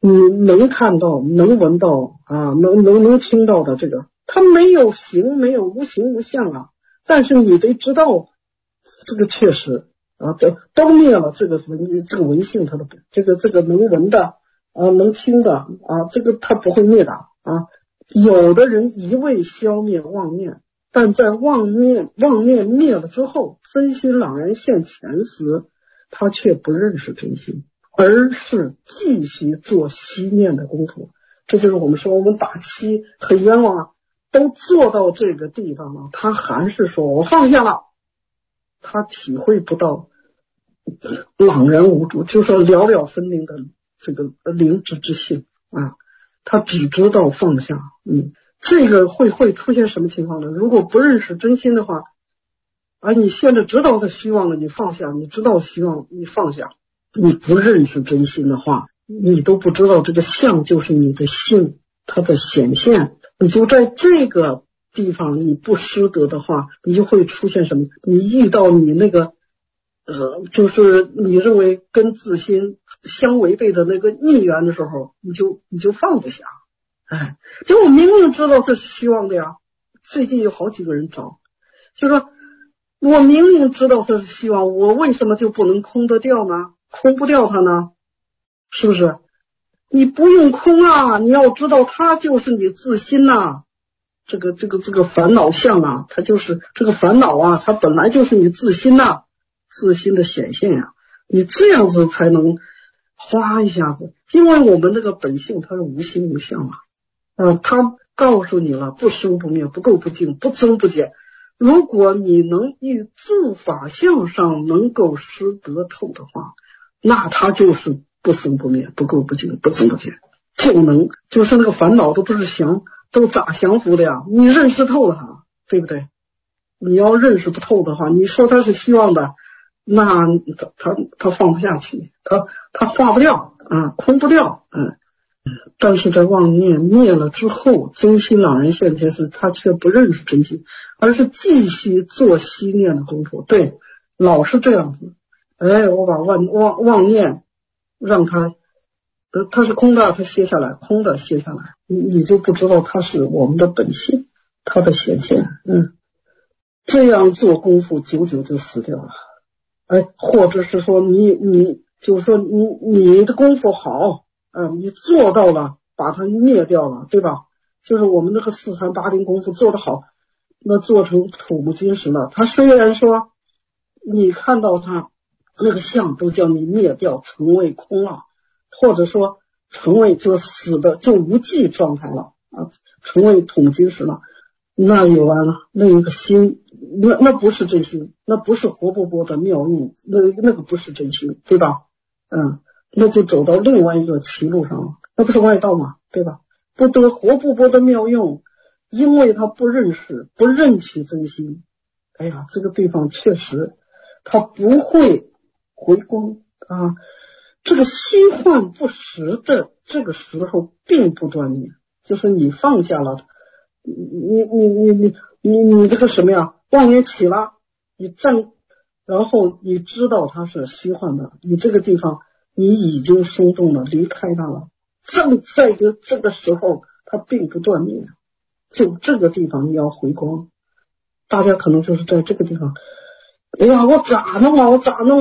你能看到、能闻到啊，能听到的这个，它没有形，没有无形无相啊。但是你得知道，这个确实啊，都灭了这个文性，它的这个能闻的啊，能听的啊，这个它不会灭的啊。有的人一味消灭妄念，但在妄念灭了之后，真心朗然现前时，他却不认识真心，而是继续做息念的功夫。这就是我们说我们打七很冤枉啊，都做到这个地方了，他还是说我放下了，他体会不到朗然无助，就是说了了分明的这个灵知之性啊，他只知道放下。这个会出现什么情况呢？如果不认识真心的话，你现在知道他希望了，你放下；你知道希望，你放下。你不认识真心的话，你都不知道这个相就是你的性，它的显现。你就在这个地方你不失德的话，你就会出现什么？你遇到你那个就是你认为跟自心相违背的那个逆缘的时候，你就放不下。就我明明知道这是希望的呀，最近有好几个人找，就说我明明知道这是希望，我为什么就不能空得掉呢？空不掉它呢？是不是？你不用空啊，你要知道它就是你自心呐，这个烦恼相啊，它就是这个烦恼啊，它本来就是你自心呐，自心的显现呀，你这样子才能花一下子，因为我们这个本性它是无心无相啊，它告诉你了，不生不灭，不垢不净，不增不减。如果你能于诸法相上能够识得透的话，那它就是不生不灭，不垢不净，不增不减，就是那个烦恼都不是都咋降服的呀？你认识透了它，对不对？你要认识不透的话，你说它是希望的，那他放不下去，他化不掉啊，空不掉。但是在妄念灭了之后，真心朗然现前时，他却不认识真心，而是继续做息念的功夫。对，老是这样子。我把妄念让它是空的，它歇下来，空的歇下来，你就不知道它是我们的本性，它的显现。这样做功夫久久就死掉了。或者是说你就是说你的功夫好，你做到了把它灭掉了，对吧？就是我们这个四禅八定功夫做得好，那做成土木金石了，它虽然说你看到它那个相都叫你灭掉，成为空了，或者说成为就死的就无记状态了啊，成为土木金石了，那也完了，那个心那不是真心，那不是活泼泼的妙用，那个不是真心，对吧？那就走到另外一个歧路上了，那不是外道吗？对吧？不得活泼泼的妙用，因为他不认识，不认起真心。这个地方确实他不会回光啊。这个虚幻不实的这个时候并不断灭，就是你放下了，你这个什么呀？妄念起了，然后你知道它是虚幻的，你这个地方你已经松动了，离开它了。正在这个时候，它并不断灭，就这个地方你要回光。大家可能就是在这个地方，我咋弄啊？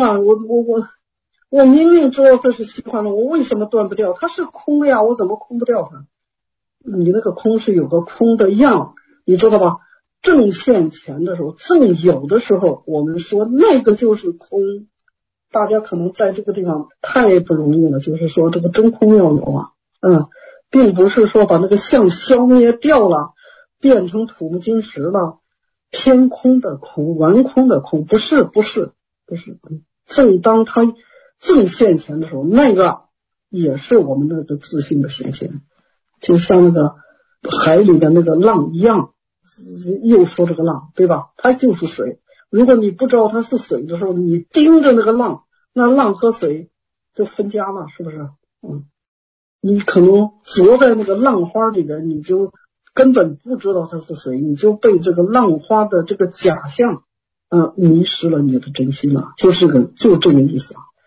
我明明知道这是虚幻了，我为什么断不掉？它是空的呀，我怎么空不掉它？你那个空是有个空的样，你知道吧？正现前的时候，正有的时候，我们说那个就是空。大家可能在这个地方太不容易了，就是说这个真空妙有啊，并不是说把那个相消灭掉了，变成土木金石了，偏空的空，完空的空，不是。正当它正现前的时候，那个也是我们那个自信的显现，就像那个海里的那个浪一样。又说这个浪，对吧？它就是水。如果你不知道它是水的时候，你盯着那个浪，那浪和水就分家了，是不是？你可能着在那个浪花里边，你就根本不知道它是水，你就被这个浪花的这个假象迷失了你的真心了，就这个意思啊。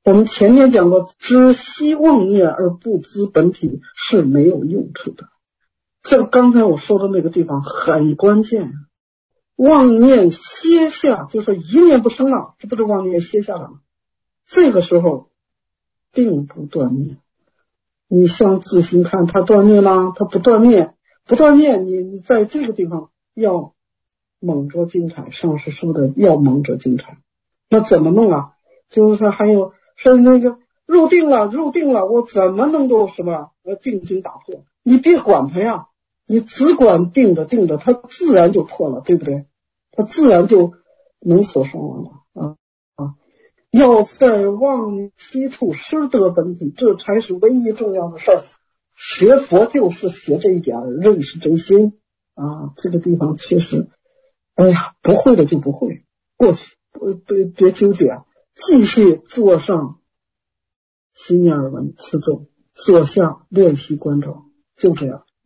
我们前面讲过，知悉妄念而不知本体是没有用处的。这刚才我说的那个地方很关键，妄念歇下，就是一念不生了，这不是妄念歇下了吗？这个时候并不断灭。你向自心看，它断灭吗？它不断灭，不断灭，你在这个地方要猛着精彩，上师说的要猛着精彩。那怎么弄啊？就是说还有说那个入定了，我怎么能够什么定经打破？你别管它呀，你只管定着，它自然就破了，对不对？它自然就能所伤亡了啊！要在妄期处失得本体，这才是唯一重要的事儿。学佛就是学这一点，认识真心啊！这个地方确实，哎呀，不会的就不会，过去别纠结啊，继续坐上心念耳闻持咒，坐下练习观照，就这样。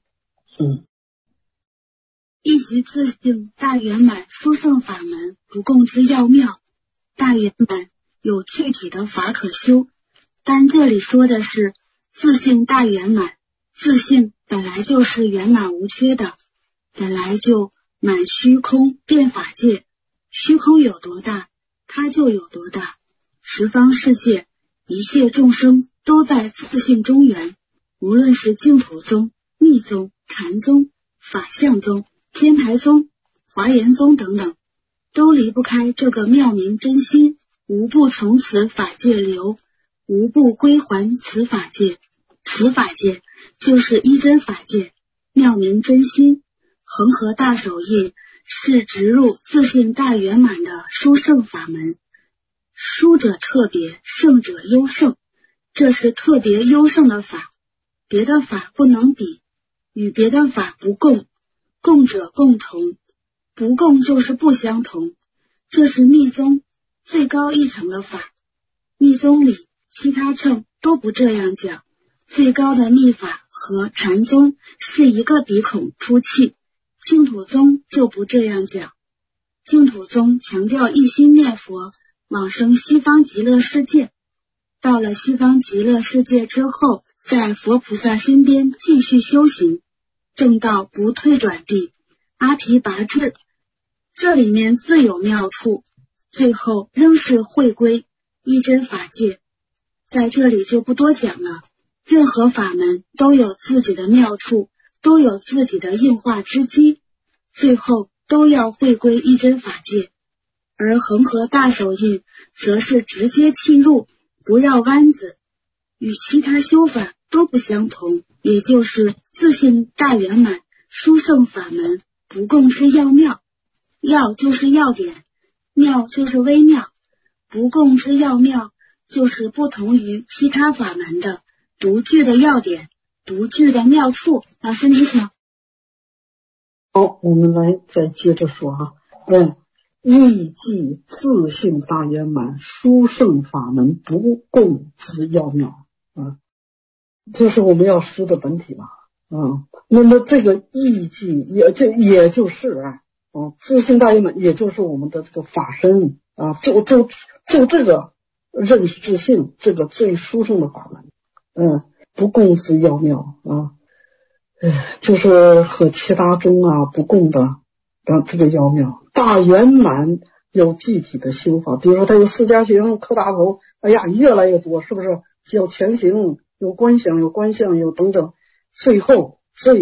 一习自性大圆满殊胜法门，不共之要妙。大圆满有具体的法可修，但这里说的是自性大圆满。自性本来就是圆满无缺的，本来就满虚空遍法界，虚空有多大，它就有多大。十方世界一切众生都在自性中圆，无论是净土宗、密宗、禅宗、法相宗、天台宗、华严宗等等，都离不开这个妙明真心，无不从此法界流，无不归还此法界。此法界就是一真法界，妙明真心，恒河大手印是直入自性大圆满的殊胜法门。殊者特别，胜者优胜，这是特别优胜的法，别的法不能比，与别的法不共，共者共同，不共就是不相同。这是密宗最高一层的法，密宗里其他乘都不这样讲。最高的密法和禅宗是一个鼻孔出气，净土宗就不这样讲。净土宗强调一心念佛，往生西方极乐世界。到了西方极乐世界之后，在佛菩萨身边继续修行，正到不退转地，阿毗跋致。这里面自有妙处，最后仍是会归一真法界。在这里就不多讲了。任何法门都有自己的妙处，都有自己的应化之机，最后都要会归一真法界。而恒河大手印则是直接契入，不绕弯子，与其他修法都不相同，也就是自性大圆满殊胜法门，不共之要妙。要就是要点，妙就是微妙，不共之要妙就是不同于其他法门的独具的要点，独具的妙处。老师你好。 好，我们来再接着说哈。亦即自性大圆满殊胜法门，不共之要妙啊，这是我们要识的本体嘛啊。那么这个亦即也就是自性大圆满，也就是我们的这个法身啊，就这个认识自性，这个最殊胜的法门。不共之要妙啊，就是和其他宗不共的这个要妙。大圆满有具体的修法，比如说它有四加行、磕大头，越来越多，是不是？有前行，有观想，有观相，有等等。最后，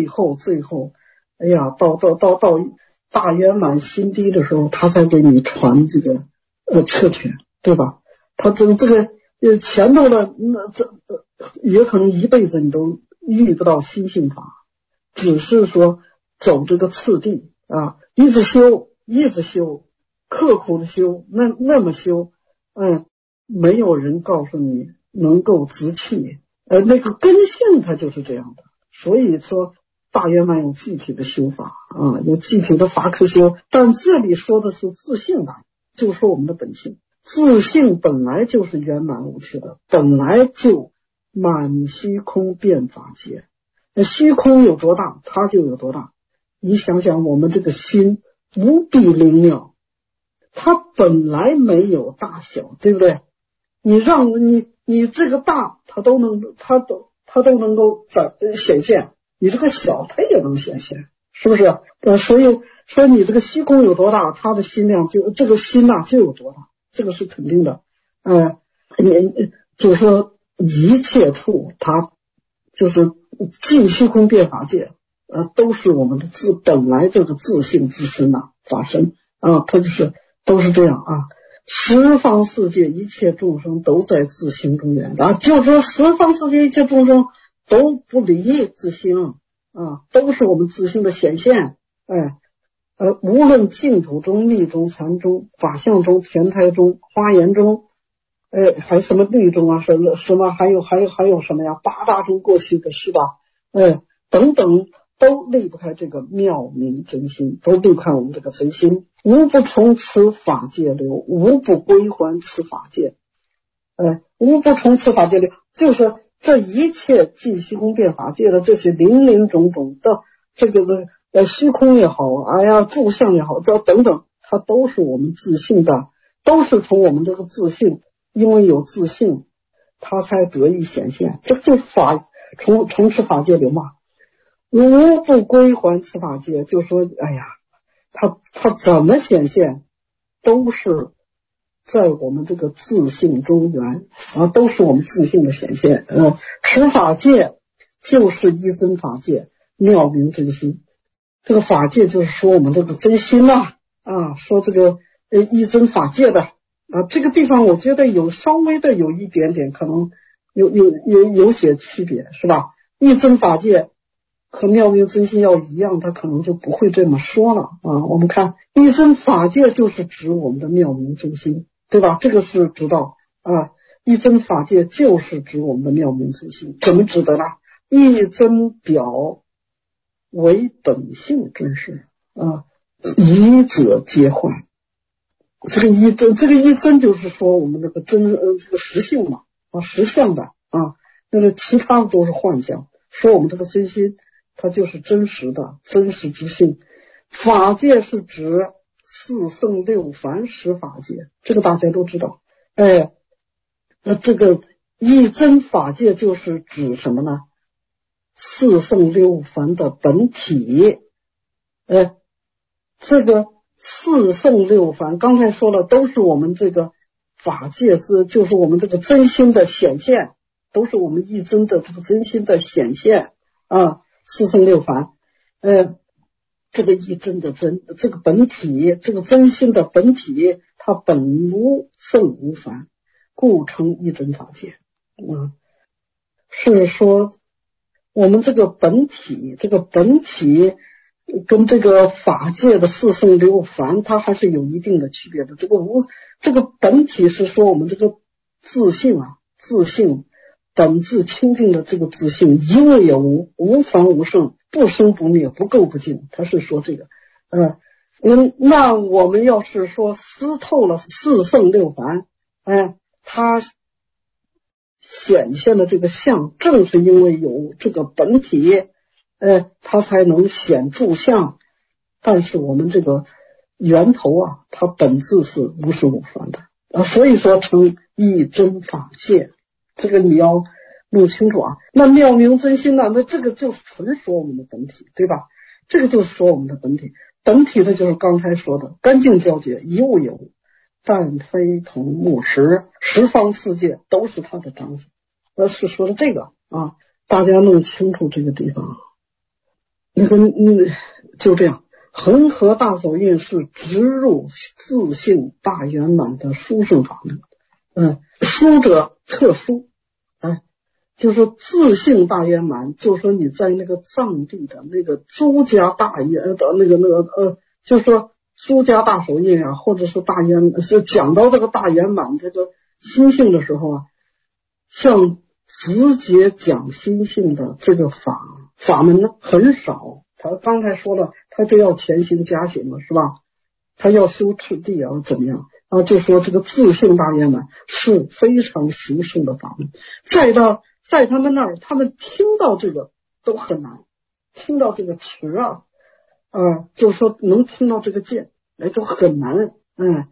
到大圆满心地的时候，他才给你传这个彻权，对吧？他这个前头的也可能一辈子你都遇不到心性法，只是说走这个次第啊，一直修，刻苦的修，那么修，没有人告诉你能够直气，那个根性它就是这样的。所以说大圆满有具体的修法啊，有具体的法可修，但这里说的是自性的，就说我们的本性。自性本来就是圆满无缺的，本来就满虚空遍法界，虚空有多大它就有多大。你想想我们这个心无比灵妙，它本来没有大小，对不对？ 你让你这个大，它都能够显现，你这个小它也能显现，是不是？所以说你这个虚空有多大，它的心量这个心呐就有多大，这个是肯定的。就是说一切处它就是尽虚空变法界，都是我们的本来这个自性之身呐法身啊，它就是都是这样啊。十方世界一切众生都在自性中缘啊，就是说十方世界一切众生都不离自性啊，都是我们自性的显现。无论净土中、密中、禅中、法相中、田台中、花言中，还什么律中啊，什么还有什么呀？八大中过去的是吧？等等，都离不开这个妙明真心，都离不开我们这个真心。无不从此法界流，无不归还此法界。无不从此法界流，就是这一切尽虚空变法界的这些林林种种的这个虚空也好，诸相也好，这等等，它都是我们自性的，都是从我们这个自性，因为有自性，它才得以显现。这就从此法界流嘛。无不归还此法界，就说它怎么显现，都是在我们这个自性中缘啊，都是我们自性的显现。此法界就是一真法界，妙明真心。这个法界就是说我们这个真心说这个一真法界的这个地方我觉得稍微的有一点点可能有些区别，是吧？一真法界和妙明真心要一样，他可能就不会这么说了我们看一真法界就是指我们的妙明真心，对吧？这个是知道一真法界就是指我们的妙明真心。怎么指的呢？一真表为本性真实一者皆幻。这个一真就是说我们这个这个实性嘛实相的那个其他的都是幻象，说我们这个真心它就是真实的真实之性。法界是指四圣六凡十法界，这个大家都知道。这个一真法界就是指什么呢？四圣六凡的本体。这个四圣六凡刚才说了，都是我们这个法界就是我们这个真心的显现，都是我们一真的这个真心的显现四圣六凡这个一真的真，这个本体，这个真心的本体，它本无圣无凡，故称一真法界是说我们这个本体跟这个法界的四圣六凡它还是有一定的区别的。这个本体是说我们这个自性自性本自清净的这个自性，一物也无，无凡无圣，不生不灭，不垢不净，他是说这个那我们要是说思透了四圣六凡它显现的这个相，正是因为有这个本体它才能显诸相。但是我们这个源头它本质是无实无凡的所以说称一真法界。这个你要弄清楚那妙明真心那这个就是纯说我们的本体，对吧？这个就是说我们的本体，本体的就是刚才说的干净皎洁，一物也无，但非同木石，十方世界都是它的长子。是说的这个大家弄清楚这个地方。就这样，恒河大手印是直入自性大圆满的殊胜法门。殊者特殊就是自性大圆满，就是说你在那个藏地的那个诸家大圆的就是说诸家大手印或者是大圆，是讲到这个大圆满这个心性的时候像直接讲心性的这个法门呢很少。他刚才说了，他就要前行加行了，是吧？他要修次第怎么样就说这个自性大圆满是非常殊胜的法门。在他们那儿，他们听到这个都很难，听到这个词就是说能听到这个见都很难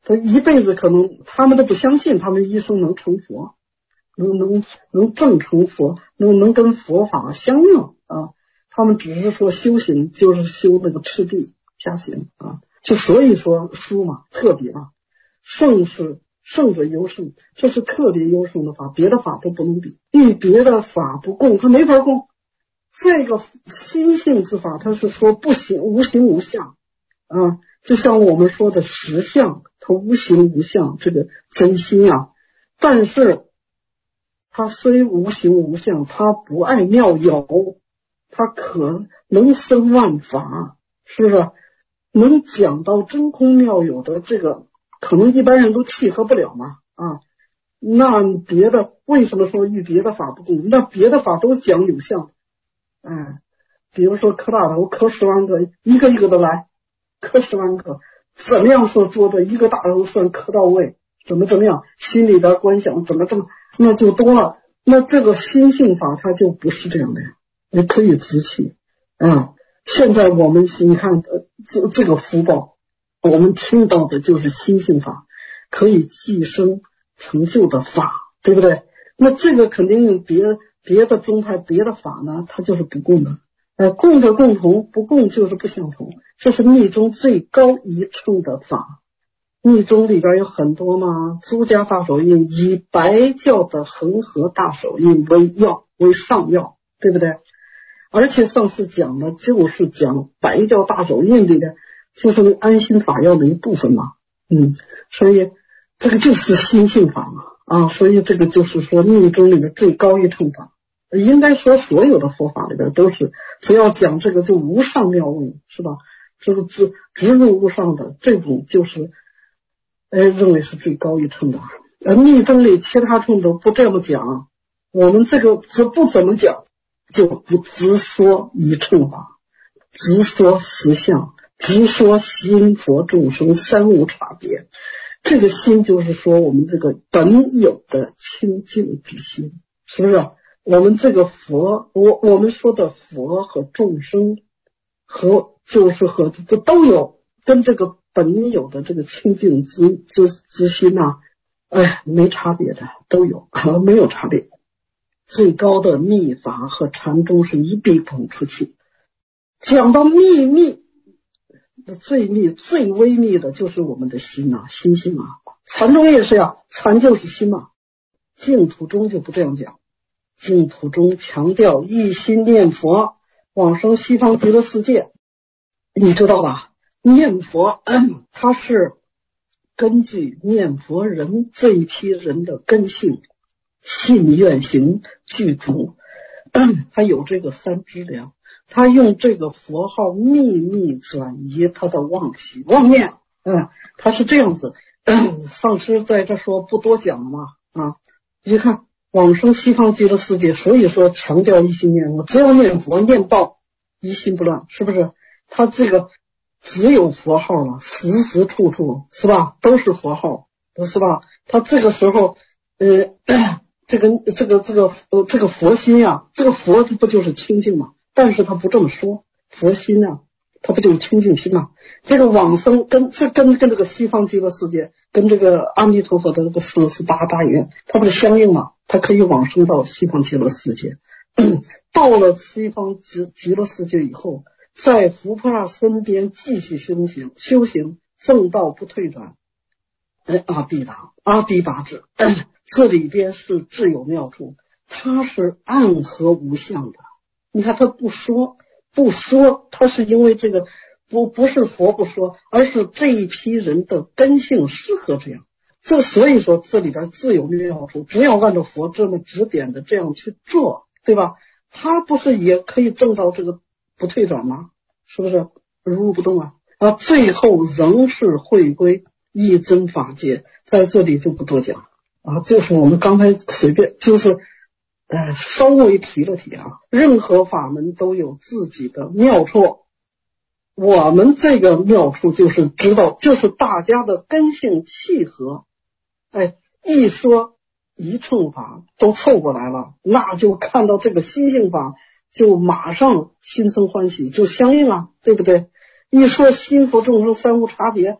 他一辈子可能他们都不相信他们一生能成佛，能证成佛，能跟佛法相应啊。他们只是说修行就是修那个次第下行啊，就所以说书嘛特别啊，圣者尤圣，这是特别优胜的法，别的法都不能比，与别的法不共，它没法共。这个心性之法，它是说不行，无形无相啊，就像我们说的实相，它无形无相，这个真心啊。但是它虽无形无相，它不爱妙有，它可能生万法，是不是？能讲到真空妙有的这个，可能一般人都契合不了嘛啊。那别的为什么说与别的法不共？那别的法都讲有相，比如说磕大头，磕10万个，一个一个的来，磕10万个，怎么样说做的一个大头算磕到位，怎么样，心里的观想怎么这么，那就多了。那这个心性法它就不是这样的呀，你可以直气啊。现在我们你看这个福报，我们听到的就是心性法，可以寄生成就的法，对不对？那这个肯定用别的宗派别的法呢，它就是不共的。共的共同，不共就是不相同，这是密宗最高一乘的法。密宗里边有很多嘛，诸家大手印以白教的恒河大手印为上要，对不对？而且上次讲的就是讲白教大手印里的就是安心法要的一部分嘛，所以这个就是心性法嘛啊，所以这个就是说密宗里面最高一乘法。应该说所有的佛法里边都是，只要讲这个就无上妙位，是吧？这个直入无上的这种就是认为是最高一乘的。密宗里其他乘都不这么讲，我们这个不怎么讲，就不直说一乘法，直说实相，直说心佛众生三无差别。这个心就是说我们这个本有的清净之心，是不是？我们这个佛，我们说的佛和众生和就是和这都有跟这个本有的这个清净之心啊，没差别的，都有，没有差别。最高的密法和禅宗是一臂捧出去。讲到秘密，最微密的就是我们的心啊，心性啊。禅宗也是呀，禅就是心嘛。净土宗就不这样讲。净土中强调一心念佛往生西方极乐世界，你知道吧？念佛它是根据念佛人这一批人的根性信愿行具足，他有这个三资粮，他用这个佛号秘密转移他的妄习妄念，他是这样子。上师在这说不多讲了嘛啊，你看往生西方极乐世界，所以说强调一心念佛，只要念佛念到一心不乱，是不是？他这个只有佛号了，时时处处是吧，都是佛号，是吧？他这个时候这个佛心呀，这个佛不就是清净吗？但是他不这么说，佛心啊，他不就是清净心吗？这个往生跟这个西方极乐世界，跟这个阿弥陀佛的这个48大愿，它不是相应吗？它可以往生到西方极乐世界。到了西方极乐世界以后，在佛菩萨身边继续修行，正道不退转。阿毗达智，这里边是自有妙处，它是暗合无相的。你看他不说，他是因为这个不是佛不说，而是这一批人的根性适合这样。所以说这里边自有妙处，只要按照佛这么指点的这样去做，对吧？他不是也可以证到这个不退转吗？是不是如如不动啊？最后仍是回归一真法界，在这里就不多讲啊。就是我们刚才随便就是稍微提了提啊。任何法门都有自己的妙处，我们这个妙处就是知道，就是大家的根性契合，一说一乘法都凑过来了，那就看到这个心性法就马上心生欢喜，就相应啊，对不对？一说心佛众生三无差别，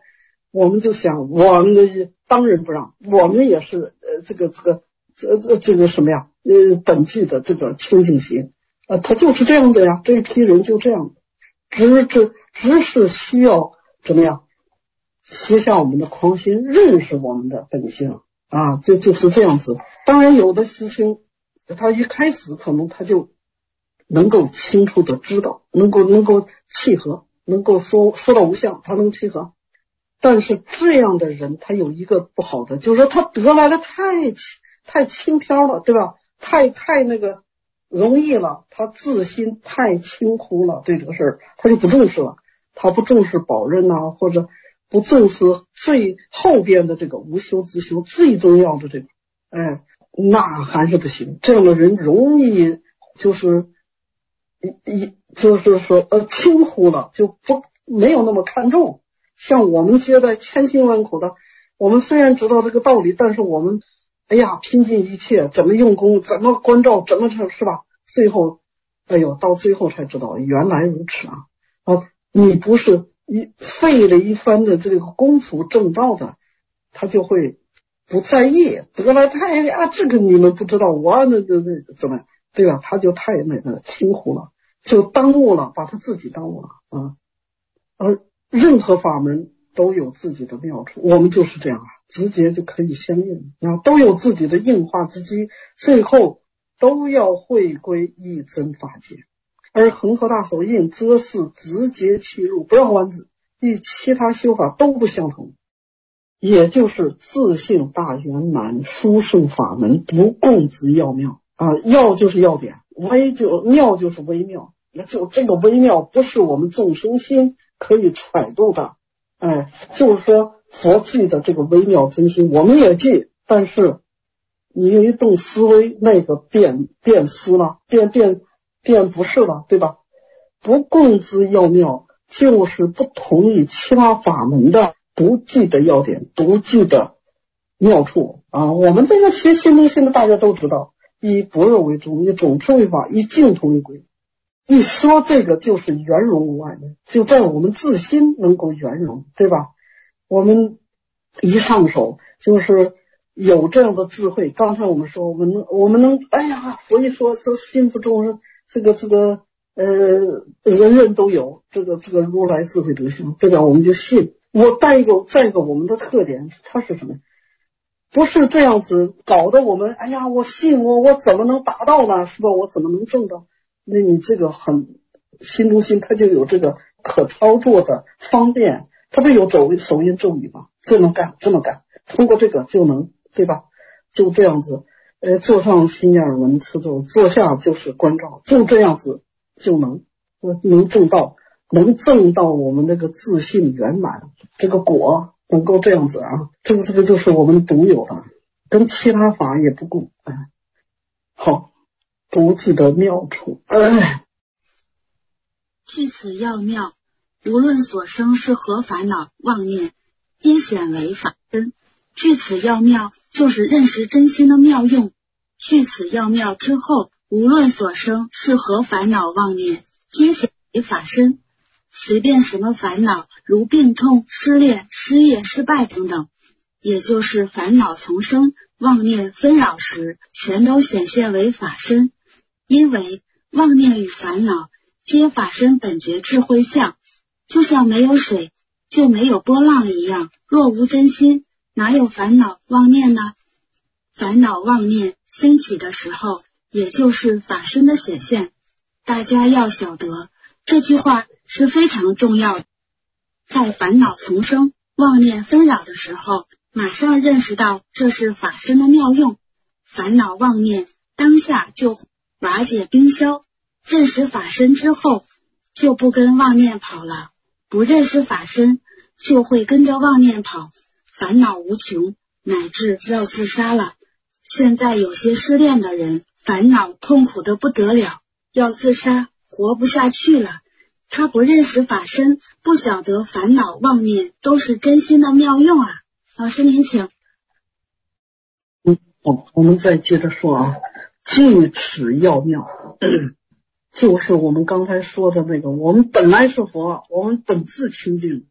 我们就想，我们当仁不让，我们也是这个什么呀？本具的这个清净心他就是这样的呀，这一批人就这样，只是需要怎么样卸下我们的狂心，认识我们的本性啊，就是这样子。当然有的师兄他一开始可能他就能够清楚的知道，能够契合，能够说到无相，他能契合。但是这样的人他有一个不好的，就是说他得来的太轻飘了，对吧？太那个容易了，他自心太轻忽了，对这个事儿他就不重视了，他不重视保任啊，或者不重视最后边的这个无修自修最重要的这个，那还是不行。这样的人容易就是说轻忽了，就不没有那么看重。像我们接待千辛万苦的，我们虽然知道这个道理，但是我们拼尽一切，怎么用功，怎么关照，怎么是吧？最后到最后才知道原来如此啊！你不是费了一番的这个功夫正道的，他就会不在意，得来这个你们不知道，我那怎么对吧？他就太那个轻忽了，就耽误了，把他自己耽误了啊！而任何法门都有自己的妙处，我们就是这样啊，直接就可以相应啊，都有自己的应化之机，最后都要回归一真法界。而恒河大手印则是直接切入，不要弯子，与其他修法都不相同，也就是自性大圆满殊胜法门不共之要妙啊，要就是要点，妙就是微妙，那就这个微妙不是我们众生心可以揣度的，就是说佛具的这个微妙真心我们也具，但是你一动思维，那个变思了，变不是了，对吧？不共之要妙，就是不同于其他法门的独具的要点，独具的妙处啊。我们这个学新东西的大家都知道，以般若为宗，以总持为法，以净土为归。一说这个就是圆融无碍的，就在我们自心能够圆融，对吧？我们一上手就是有这样的智慧。刚才我们说我们能佛一说心不重，这个人人都有这个如来智慧德性，这个我们就信。再一个我们的特点它是什么？不是这样子搞得我们我信我怎么能达到呢？是吧？我怎么能证到？那你这个很心中心它就有这个可操作的方便，它不有手印咒语吗？这么干，通过这个就能，对吧？就这样子坐上心念文持咒，坐下就是关照，就这样子就能证到我们那个自信圆满，这个果能够这样子啊，这个就是我们独有的，跟其他法也不共。好，独具的妙处。 据此要妙，无论所生是何烦恼妄念，皆显为法身。据此要妙，就是认识真心的妙用。据此要妙之后，无论所生是何烦恼妄念，皆显为法身。随便什么烦恼，如病痛、失恋、失业、失败等等，也就是烦恼丛生、妄念纷扰时，全都显现为法身。因为妄念与烦恼皆法身本觉智慧相，就像没有水就没有波浪一样，若无真心，哪有烦恼妄念呢？烦恼妄念兴起的时候，也就是法身的显现。大家要晓得，这句话是非常重要的。在烦恼丛生、妄念纷扰的时候，马上认识到这是法身的妙用，烦恼妄念当下就瓦解冰消。认识法身之后，就不跟妄念跑了；不认识法身，就会跟着妄念跑，烦恼无穷，乃至要自杀了。现在有些失恋的人，烦恼痛苦的不得了，要自杀，活不下去了。他不认识法身，不晓得烦恼妄念都是真心的妙用啊。老师您请。 我们再接着说啊，据此要妙，就是我们刚才说的那个，我们本来是佛，我们本自清净，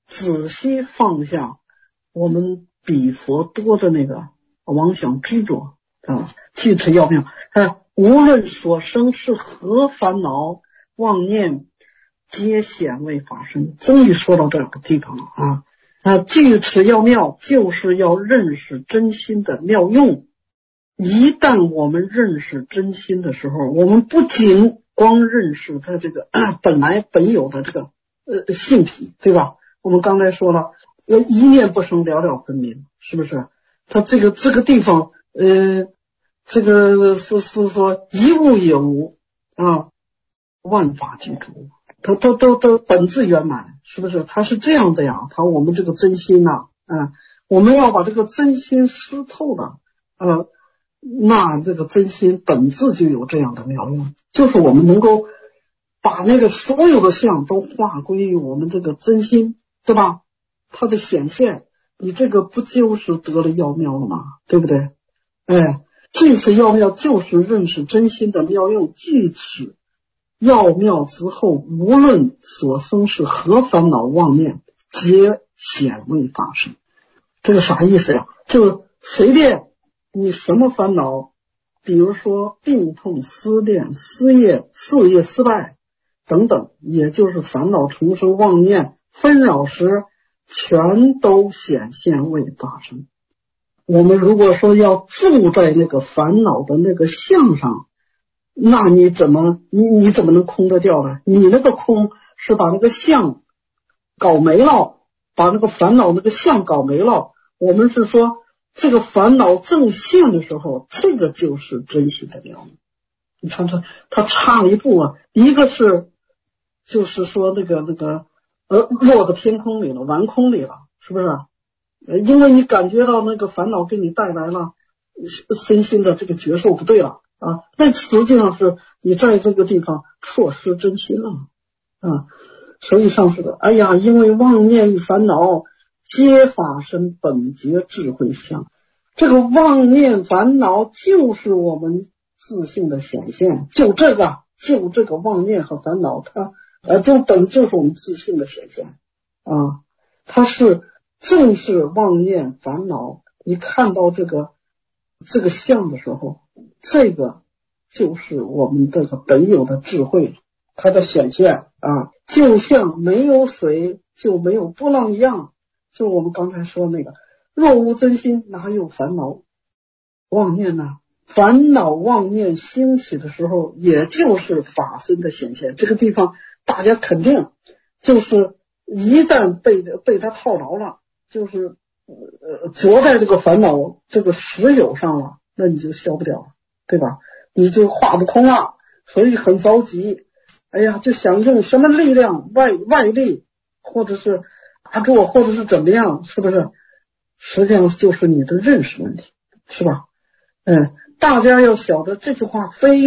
仔细放下我们比佛多的那个妄想执着啊，具持要妙。无论所生是何烦恼妄念，皆显为法身。终于说到这个地方了啊！具持要妙，就是要认识真心的妙用。一旦我们认识真心的时候，我们不仅光认识它这个本来本有的这个性体，对吧？我们刚才说了，一念不生，了了分明，是不是？它这个地方，这个是说一物也无啊，万法具足，它都本自圆满，是不是？它是这样的呀。我们这个真心我们要把这个真心识透了，那这个真心本质就有这样的妙用，就是我们能够把那个所有的相都化归于我们这个真心，对吧？它的显现，你这个不就是得了要妙了吗？对不对？这次要妙就是认识真心的妙用，具持要妙之后，无论所生是何烦恼妄念，皆显为法身。这个啥意思呀？就随便你什么烦恼，比如说病痛、思念、事业失败等等，也就是烦恼重生妄念纷扰时，全都显现为法身。我们如果说要住在那个烦恼的那个相上，那你怎么能空得掉呢？你那个空是把那个相搞没了，把那个烦恼那个相搞没了。我们是说这个烦恼正现的时候，这个就是真心的妙用。你看它差了一步一个是就是说那个落到天空里了，完空里了，是不是？因为你感觉到那个烦恼给你带来了身心的这个觉受不对了那实际上是你在这个地方错失真心了所以上是的，因为妄念与烦恼皆法身本觉智慧相，这个妄念烦恼就是我们自性的显现，就这个妄念和烦恼，它就是我们自性的显现它是正是妄念烦恼，你看到这个相的时候，这个就是我们这个本有的智慧，它的显现就像没有水就没有波浪一样，就是我们刚才说那个，若无真心，哪有烦恼妄念呢？烦恼妄念兴起的时候，也就是法身的显现。这个地方大家肯定就是一旦被它套牢了，就是着在这个烦恼这个实有上了，那你就消不掉了，对吧？你就化不空了，所以很着急。就想用什么力量外力，或者是打坐，或者是怎么样，是不是？实际上就是你的认识问题，是吧？大家要晓得这句话是非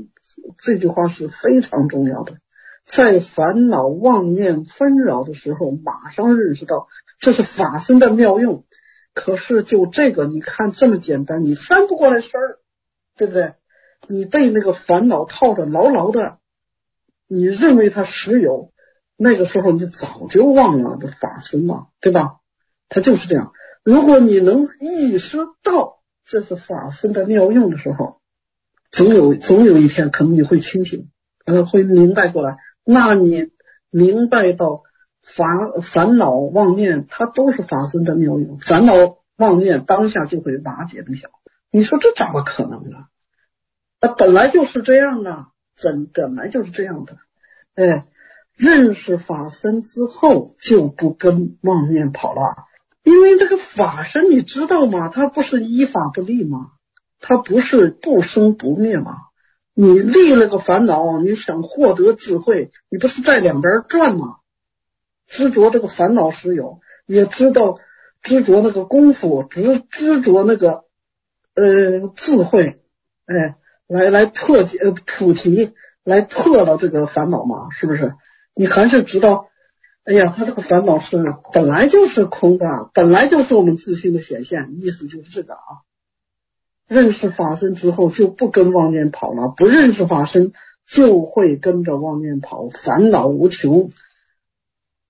常重要的。在烦恼妄念纷扰的时候，马上认识到这是法身的妙用。可是就这个你看这么简单，你翻不过来身儿，对不对？你被那个烦恼套得牢牢的，你认为它实有，那个时候你早就忘了这法身了，对吧？它就是这样。如果你能意识到这是法身的妙用的时候，总有一天可能你会清醒，会明白过来。那你明白到烦恼妄念它都是法身的妙用，烦恼妄念当下就会瓦解不小。你说这怎么可能呢？本来就是这样的，本来就是这样的。认识法身之后就不跟妄念跑了，因为这个法身你知道吗？它不是依法不立吗？它不是不生不灭吗？你立了个烦恼，你想获得智慧，你不是在两边转吗？执着这个烦恼实有，也知道执着那个功夫，执着那个智慧，来破解菩提，来破了这个烦恼嘛，是不是？你还是知道，他这个烦恼是本来就是空的，本来就是我们自性的显现，意思就是这个认识法身之后就不跟妄念跑了，不认识法身就会跟着妄念跑，烦恼无穷。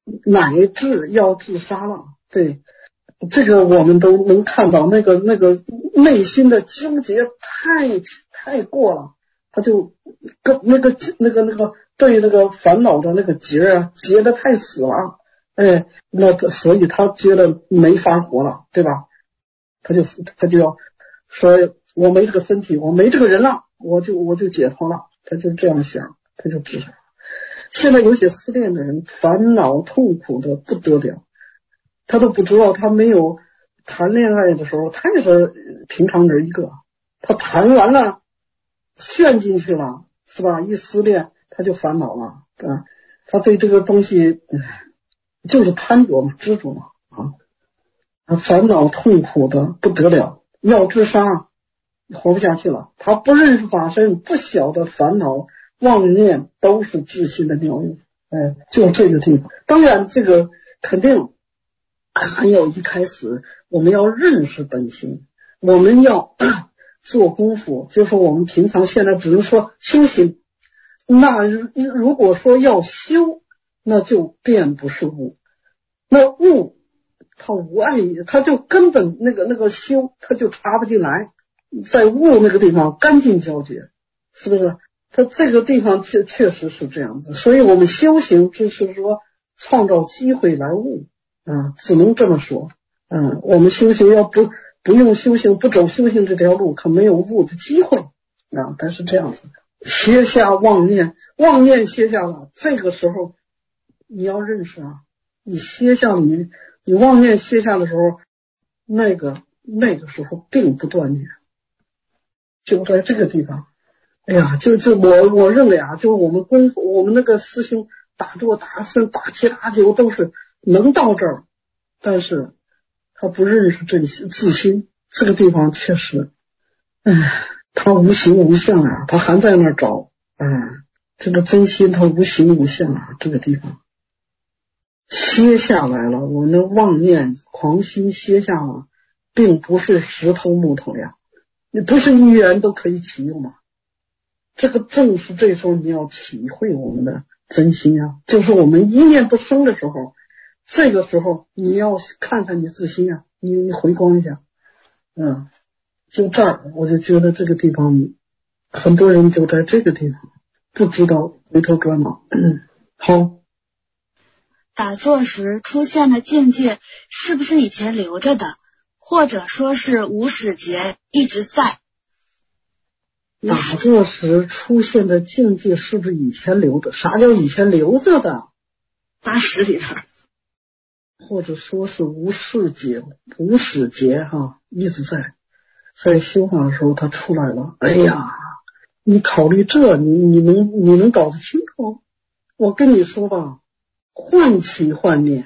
乃至要自杀了。对，这个我们都能看到，那个内心的纠结太过了，他就跟那个对那个烦恼的那个结得太死了，哎，那所以他觉得没法活了，对吧？他就要说，我没这个身体，我没这个人了，我就解脱了，他就这样想，他就自杀。现在有些失恋的人烦恼痛苦的不得了，他都不知道，他没有谈恋爱的时候，他也是平常人一个，他谈完了陷进去了，是吧？一失恋他就烦恼了啊，他对这个东西就是贪着嘛，执着嘛啊，烦恼痛苦的不得了，要自杀，活不下去了。他不认识法身，不晓得烦恼妄念都是自心的妙用，哎，就这个地方。当然这个肯定还有一开始我们要认识本心，我们要做功夫，就是我们平常现在只能说修行，那如果说要修，那就便不是悟，那悟他无碍，他就根本那个修他就插不进来，在悟那个地方干净交接，是不是？他这个地方确实是这样子，所以我们修行就是说创造机会来悟啊，只能这么说。我们修行要不用修行，不走修行这条路，可没有悟的机会啊。但是这样子，歇下妄念歇下了，这个时候你要认识啊，你歇下了，你妄念歇下的时候，那个时候并不断念，就在这个地方。哎呀，就我认为啊，就是我们我们那个师兄打坐打僧打七打九都是能到这儿，但是他不认识自心，这个地方确实，他无形无相啊，他还在那儿找，这个真心他无形无相啊，这个地方歇下来了，我们的妄念狂心歇下了，并不是石头木头呀，你不是语言都可以启用嘛。这个正是这时候你要体会我们的真心啊，就是我们一念不生的时候，这个时候你要看看你自心啊，你回光一下，就这儿我就觉得这个地方很多人就在这个地方不知道回头转脑。好， 打坐时出现的境界是不是以前留着的，或者说是无始劫一直在？ 打坐时出现的境界是不是以前留的？啥叫以前留着的？ 八识里头， 或者说是无始劫哈，一直在修法的时候他出来了。哎呀，你考虑这，你能搞得清楚？我跟你说吧，幻起幻灭，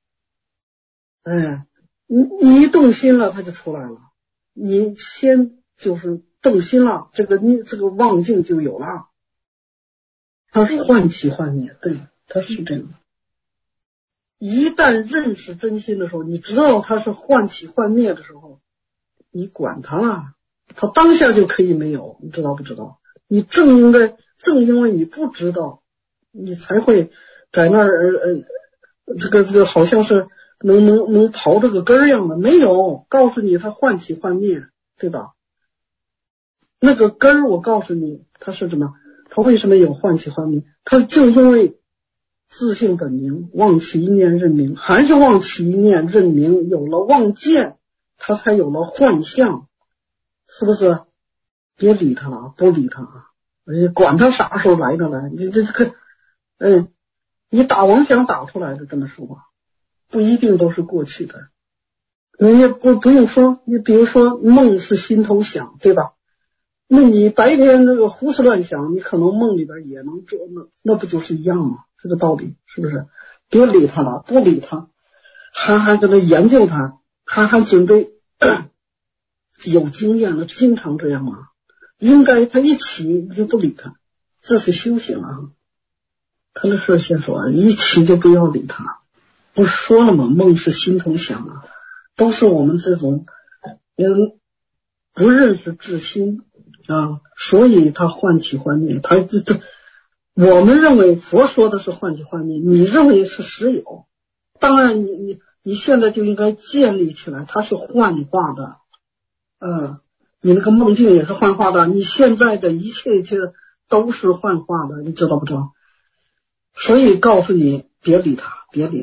你一动心了，他就出来了。你先就是动心了，这个妄境就有了。它是幻起幻灭，对，它是这样。一旦认识真心的时候，你知道它是幻起幻灭的时候，你管它了，它当下就可以没有，你知道不知道？你正因为你不知道，你才会在那儿这个好像是能刨这个根儿一样的，没有，告诉你它幻起幻灭，对吧？那个根儿我告诉你它是什么，它为什么有幻起幻灭？它就因为自性本明，妄起一念认明，还是妄起一念认明，有了妄见，它才有了幻象，是不是？别理它了，不理它啊！管它啥时候来的来，你这个，你打妄想打出来的，这么说吧，不一定都是过去的。人家不用说，你比如说梦是心头想，对吧？那你白天那个胡思乱想，你可能梦里边也能做，那不就是一样吗？这个道理是不是？别理他了，不理他，还跟他研究他，还准备有经验了，经常这样啊。应该他一起你就不理他，这是修行啊。他那事先说一起就不要理他，不是说了吗？梦是心头想啊，都是我们这种人不认识自心啊，所以他幻起幻灭，他我们认为佛说的是幻起幻灭，你认为是实有。当然你现在就应该建立起来，它是幻化的，你那个梦境也是幻化的，你现在的一切都是幻化的，你知道不知道？所以告诉你别理他。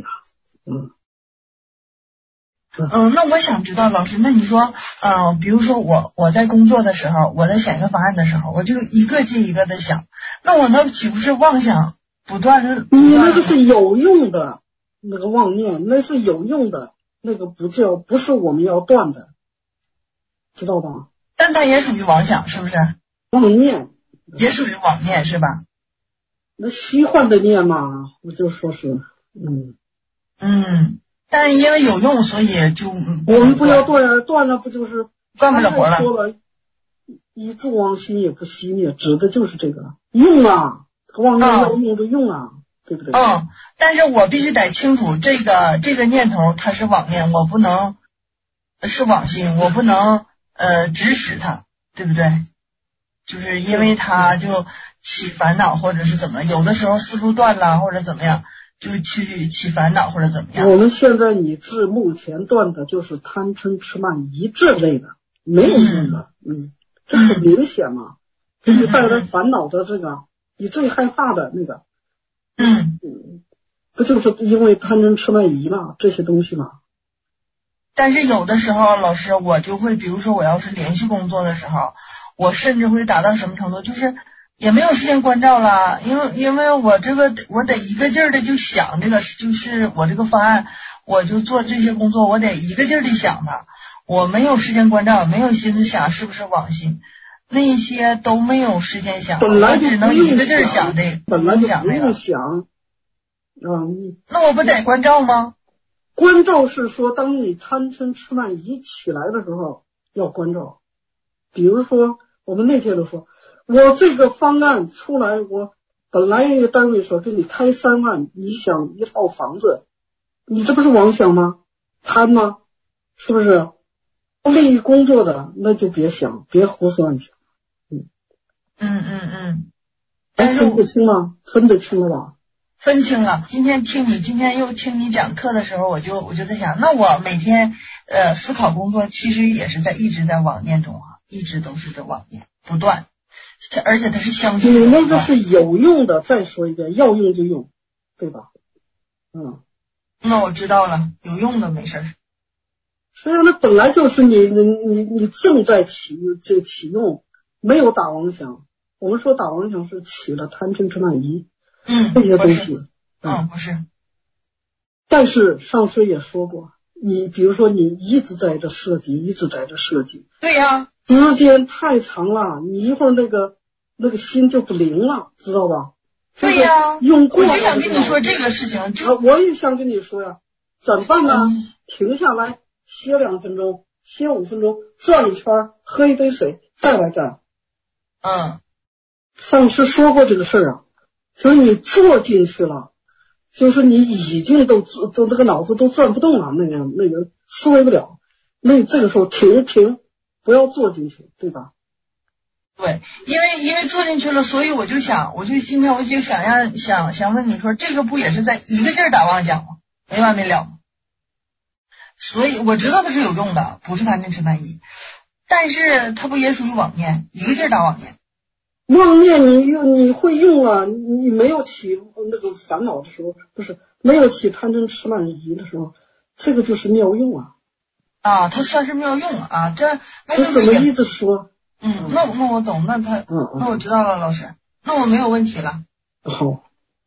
那我想知道老师，那你说比如说我在工作的时候，我在想一个方案的时候，我就一个接一个的想，那我那岂不是妄想不断的？ 你那个是有用的，那个妄念那是有用的，那个不是我们要断的，知道吧？ 但它也属于妄想，是不是？ 妄念也属于妄念是吧？ 那虚幻的念嘛，我就说是但是因为有用，所以就我们不要断了不就是断不了活了。 说了一柱妄心也不熄灭，指的就是这个用啊，妄念要用就用啊，对不对？ 但是我必须得清楚这个念头它是妄念，我不能是妄心，我不能指使它，对不对？就是因为它就起烦恼或者是怎么，有的时候思路断了或者怎么样，就去起烦恼或者怎么样。 我们现在你至目前断的就是贪嗔痴慢疑这类的，没有用的，这很明显嘛，给你带来烦恼的这个，你最害怕的那个，不就是因为贪嗔痴慢疑嘛，这些东西嘛。 但是有的时候老师我就会，比如说我要是连续工作的时候，我甚至会达到什么程度，就是也没有时间关照了，因为我得一个劲儿的就想这个，就是我这个方案，我就做这些工作，我得一个劲儿的想它，我没有时间关照，没有心思想是不是妄心，那些都没有时间想， 本来就只能一个劲儿想这个， 本来就不用想那我不得关照吗？ 关照是说，当你贪嗔痴慢疑起来的时候要关照。比如说我们那天都说，我这个方案出来，我本来一个单位说给你开3万，你想一套房子，你这不是妄想吗？贪吗？是不是？利益工作的那就别想，别胡思乱想。分不清吗？分得清了吧？ 分清了。今天又听你讲课的时候，我就在想，那我每天思考工作其实也是一直在妄念中啊，一直都是这妄念不断，而且它是相续的。 你那个是有用的，再说一遍，要用就用，对吧？ 那我知道了，有用的没事。 实际上那本来就是你正在启用，没有打妄想。我们说打妄想是起了贪嗔痴慢疑。这些东西， 不是。 但是上师也说过，你比如说你一直在这设计， 对呀， 时间太长了，你一会儿那个心就不灵了，知道吧？ 对呀， 用过了。 我就想跟你说这个事情， 我也想跟你说呀，怎么办呢？停下来，歇2分钟，歇5分钟，转一圈，喝一杯水，再来干。上师说过这个事儿啊。所以你做进去了，就是你已经都那个脑子都转不动了，那个思维不了，那这个时候停，不要做进去，对吧？ 对，因为做进去了，所以我就今天我就想问你说，这个不也是在一个劲儿打妄想吗？没完没了吗？所以我知道它是有用的，不是贪嗔痴慢疑，但是它不也属于妄念，一个劲儿打妄念。 妄念你会用啊，你没有起那个烦恼的时候，不是没有起贪嗔痴慢疑的时候，这个就是妙用啊。 它算是妙用啊，这怎么一直说？ 那我懂，那我知道了，老师，那我没有问题了。 好。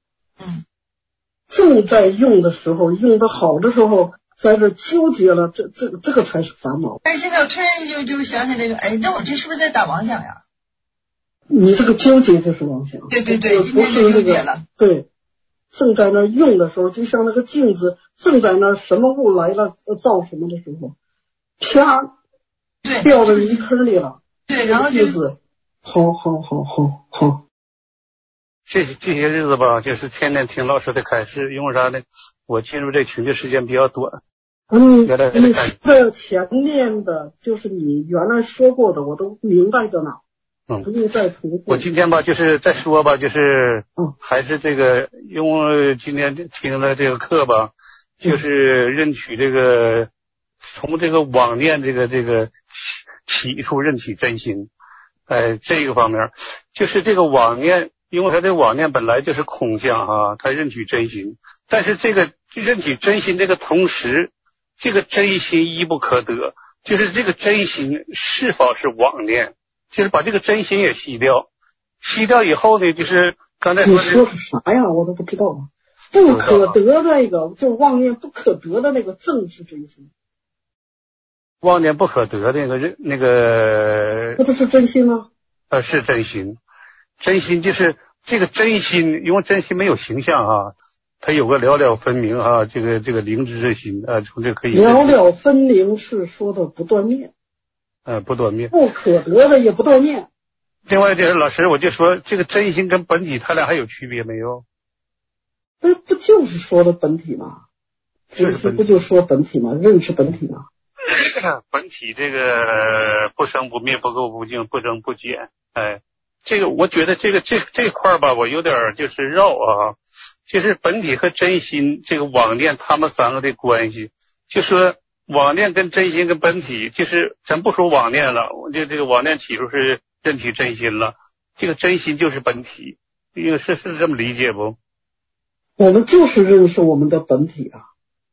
正在用的时候，用得好的时候，在这纠结了，这个才是烦恼。 但是现在我突然就想起这个，那我这是不是在打妄想呀？ 你这个纠结就是妄想。 对，今天就纠结了。 对，正在那用的时候，就像那个镜子正在那什么物来了造什么的时候，啪，掉到泥坑里了。 对，然后就好。 这些日子吧，就是天天听老师的开示，因为啥呢？我进入这群的时间比较短。 你的前面的就是你原来说过的，我都明白着呢。 不用再重复。 我今天吧，就是再说吧，就是还是这个，因为今天听了这个课吧，就是认取这个，从这个妄念这个起处认取真心，这个方面，就是这个妄念，因为他这个妄念本来就是空相啊，他认取真心，但是这个认取真心这个同时，这个真心一不可得，就是这个真心是否是妄念，就是把这个真心也吸掉，吸掉以后呢，就是刚才你说是啥呀？我都不知道啊。不可得那个，就是妄念不可得的那个正是真心。 妄念不可得的那个， 那不是真心吗？ 是真心，真心就是这个真心，因为真心没有形象啊，它有个了了分明啊，这个灵知之心啊，从这可以了了分明是说的不断灭， 不断灭， 不可得的也不断灭。 另外这老师我就说，这个真心跟本体它俩还有区别没有？ 那不就是说的本体吗？真心不就说本体吗？认识本体吗？ 本体这个不生不灭，不垢不净，不增不减。这个我觉得这块吧，我有点就是绕啊。就是本体和真心这个妄念，他们三个的关系，就说妄念跟真心跟本体，就是咱不说妄念了，这个妄念起初是认取真心了，这个真心就是本体，因为是这么理解不？ 我们就是认识我们的本体啊。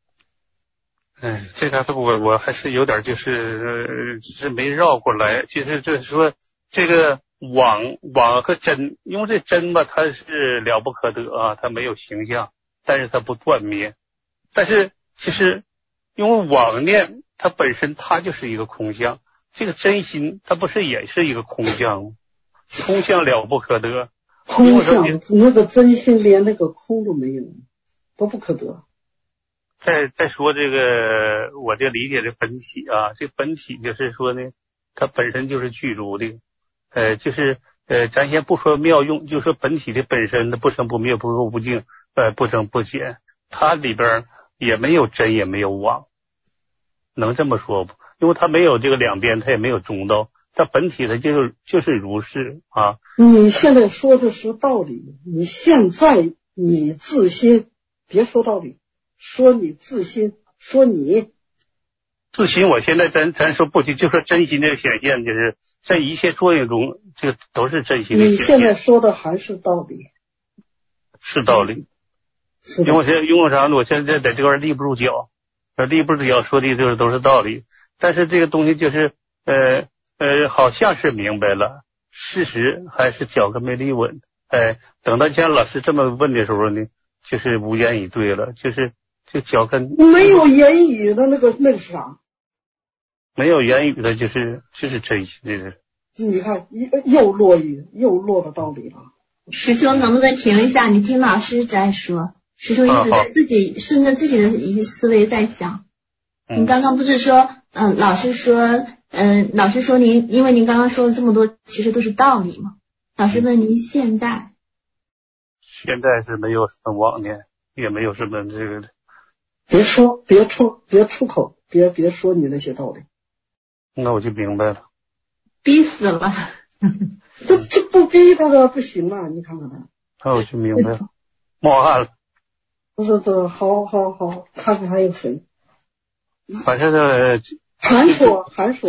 这个我还是有点就是没绕过来，就是说这个妄和真，因为这真吧它是了不可得啊，它没有形象，但是它不断灭。但是其实因为妄念它本身它就是一个空相，这个真心它不是也是一个空相吗？空相了不可得， 空相那个真心连那个空都没有，都不可得。 再说这个，我就理解这本体啊，这本体就是说呢，它本身就是具足的，就是咱先不说妙用，就说本体的本身的不生不灭，不垢不净，不增不减，它里边也没有真也没有妄，能这么说不？因为它没有这个两边，它也没有中道，它本体它就是如是啊。 你现在说的是道理，你现在你自心，别说道理。说你自心，说你自心，我现在咱说不就说真心这个显现，就是在一切作用中，这都是真心的显现。 你现在说的还是道理， 是道理。因为啥呢？我现在在这块立不住脚，立不住脚说的就是都是道理。但是这个东西就是好像是明白了，事实还是脚跟没立稳。等到像老师这么问的时候呢，就是无言以对了，就是这脚跟没有言语的那个是啥？ 没有言语的就是真心的。 你看又落的道理了。 师兄能不能停一下？你听老师再说。师兄一直在自己顺着自己的思维在讲。你刚刚不是说老师说您，因为您刚刚说了这么多，其实都是道理嘛。老师问您现在是没有什么妄念，也没有什么这个。 别出口，别说你那些道理。 那我就明白了。 逼死了。 这不逼他的不行啊！你看看他。 那我就明白了，冒汗了。 不是这好，看看还有谁。 反正韩说。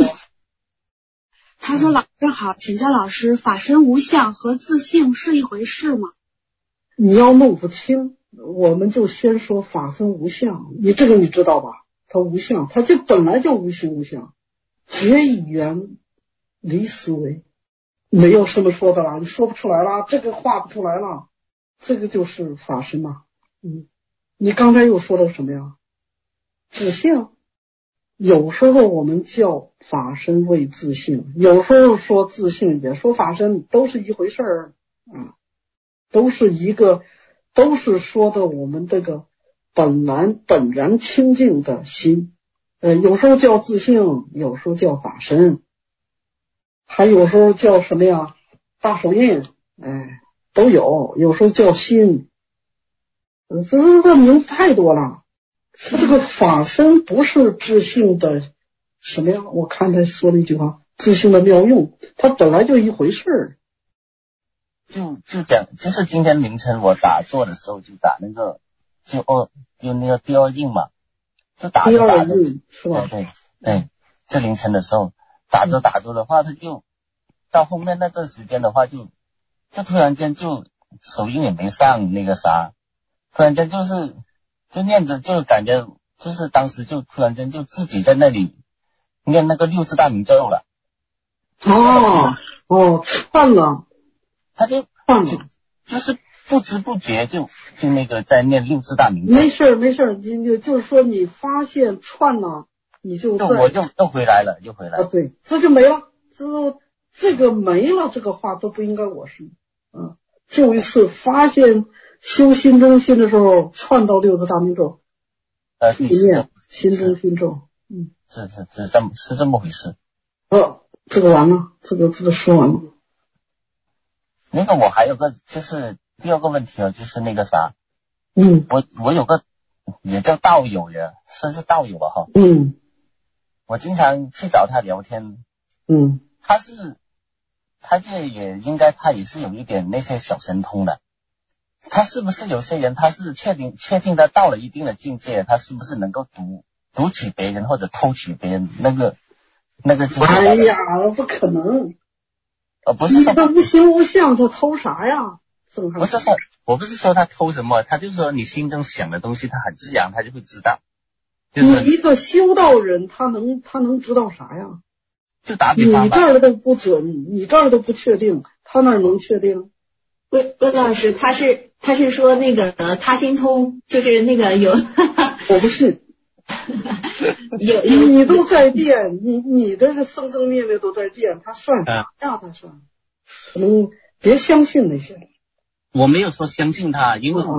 他说老师好，请教老师，法身无相和自性是一回事吗？ 你要弄不清，我们就先说法身无相。你这个你知道吧？它无相，它就本来就无形无相，绝语言离思维，没有什么说的了，你说不出来了，这个画不出来了，这个就是法身嘛。你刚才又说了什么呀？自性。有时候我们叫法身为自性，有时候说自性也说法身，都是一回事儿啊，都是说的我们这个本然清净的心。有时候叫自性，有时候叫法身，还有时候叫什么呀？大手印，都有。有时候叫心，这个名字太多了。这个法身不是自性的什么呀？我看他说了一句话， 自性的妙用，它本来就一回事儿。 就是今天凌晨我打坐的时候就打那个就那个第二印嘛，就打着打着是吧？ 对，这凌晨的时候打着的话，他就到后面那段时间的话就突然间就手印也没上那个啥，突然间就念着就感觉就是当时就突然间就自己在那里念那个六字大明咒了。 串了。 他就是不知不觉就那个在念六字大明咒。 没事，你就是说你发现串了，你就我就又回来了。 对，这就没了，这个没了，这个话都不应该我说。就一次发现修心中心的时候串到六字大明咒，念心中心咒。 是这么回事。 这个完了，这个说完了。 那个我还有个就是第二个问题就是那个啥，我有个也叫道友呀，算是道友吧哈。我经常去找他聊天。他这也应该他也是有一点那些小神通的。他是不是有些人他是确定他到了一定的境界，他是不是能够读取别人或者偷取别人那个哎呀，不可能。 不是你都无形无相，他偷啥呀？ 我不是说他偷什么，他就是说你心中想的东西他很自然他就会知道。就是你一个修道人他能知道啥呀？ 就打比方吧， 你这儿都不准，你这儿都不确定，他那儿能确定？ 魏老师，他是说那个他心通，就是那个有我不信。你都在变，你这个生生灭灭都在变，他算啥呀？他算，可能别相信那些。 我没有说相信他，因为